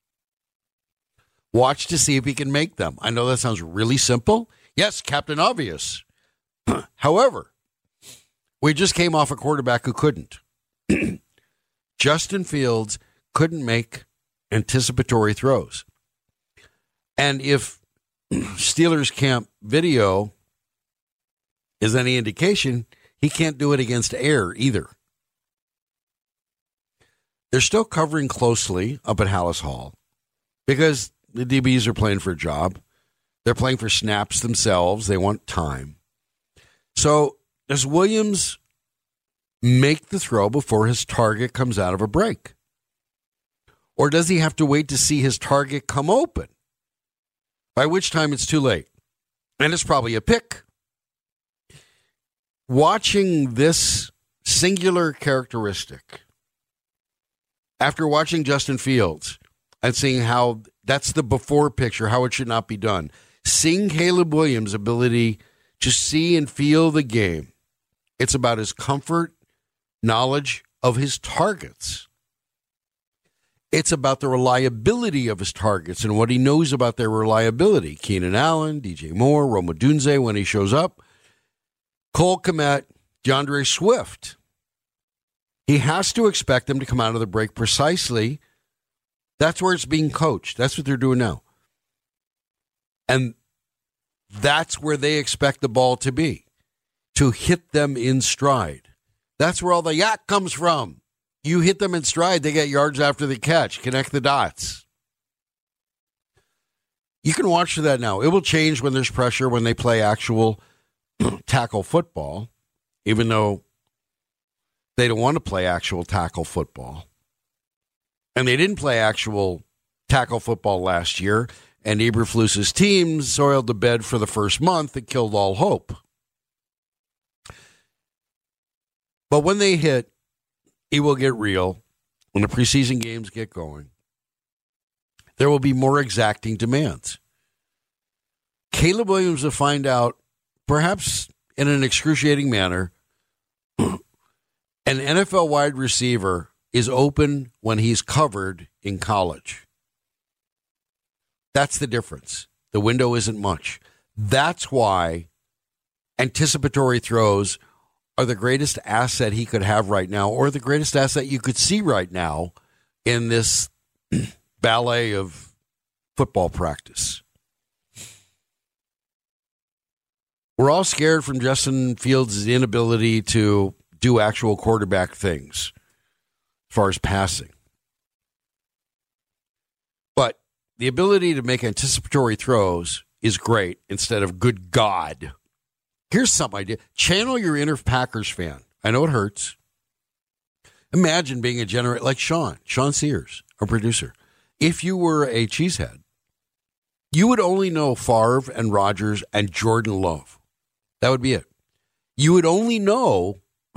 Watch to see if he can make them. I know that sounds really simple. Yes, Captain Obvious. However, we just came off a quarterback who couldn't. Justin Fields couldn't make anticipatory throws. And if Steelers camp video is any indication, he can't do it against air either. They're still covering closely up at Hallis Hall because the D Bs are playing for a job. They're playing for snaps themselves. They want time. So does Williams make the throw before his target comes out of a break? Or does he have to wait to see his target come open? By which time it's too late. And it's probably a pick. Watching this singular characteristic, after watching Justin Fields and seeing how that's the before picture, how it should not be done, seeing Caleb Williams' ability to see and feel the game, it's about his comfort, knowledge of his targets. It's about the reliability of his targets and what he knows about their reliability. Keenan Allen, D J Moore, Rome Odunze when he shows up, Cole Kmet, DeAndre Swift. He has to expect them to come out of the break precisely. That's where it's being coached. That's what they're doing now. And that's where they expect the ball to be, to hit them in stride. That's where all the yak comes from. You hit them in stride, they get yards after the catch. Connect the dots. You can watch for that now. It will change when there's pressure, when they play actual tackle football, even though they don't want to play actual tackle football. And they didn't play actual tackle football last year, and Eberflus's team soiled the bed for the first month. It killed all hope. But when they hit, it will get real. When the preseason games get going, there will be more exacting demands. Caleb Williams will find out, perhaps in an excruciating manner, an N F L wide receiver is open when he's covered in college. That's the difference. The window isn't much. That's why anticipatory throws are the greatest asset he could have right now, or the greatest asset you could see right now in this ballet of football practice. We're all scared from Justin Fields' inability to do actual quarterback things as far as passing. But the ability to make anticipatory throws is great instead of good God. Here's some idea. Channel your inner Packers fan. I know it hurts. Imagine being a generator like Sean, Sean Sears, our producer. If you were a cheesehead, you would only know Favre and Rodgers and Jordan Love. That would be it. You would only know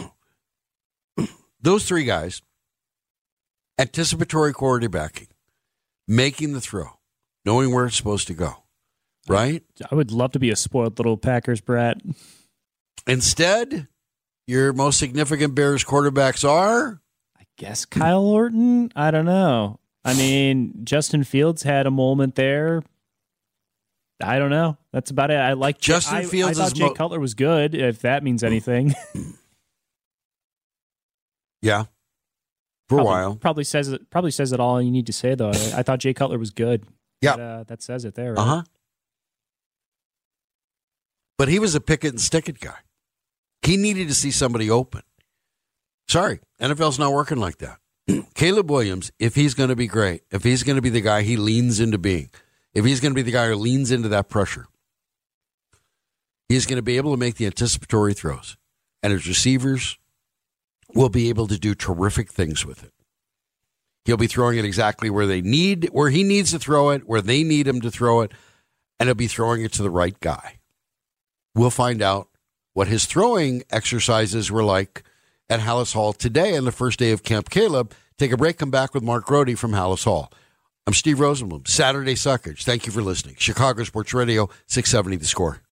those three guys, anticipatory quarterbacking, making the throw, knowing where it's supposed to go. Right? I would love to be a spoiled little Packers brat. Instead, your most significant Bears quarterbacks are? I guess Kyle Orton? I don't know. I mean, Justin Fields had a moment there. I don't know. That's about it. I like Justin I, Fields. I thought is Jay mo- Cutler was good, if that means anything. Yeah. For probably, a while. Probably says it probably says it all you need to say, though. I, I thought Jay Cutler was good. Yeah. That, uh, that says it there, right? Uh-huh. But he was a pick it and stick it guy. He needed to see somebody open. Sorry, N F L's not working like that. Caleb Williams, if he's going to be great, if he's going to be the guy he leans into being, if he's going to be the guy who leans into that pressure, he's going to be able to make the anticipatory throws. And his receivers will be able to do terrific things with it. He'll be throwing it exactly where they need, where he needs to throw it, where they need him to throw it, and he'll be throwing it to the right guy. We'll find out what his throwing exercises were like at Hallis Hall today on the first day of Camp Caleb. Take a break, come back with Mark Grody from Hallis Hall. I'm Steve Rosenblum, Saturday Suckage. Thank you for listening. Chicago Sports Radio, six seventy The Score.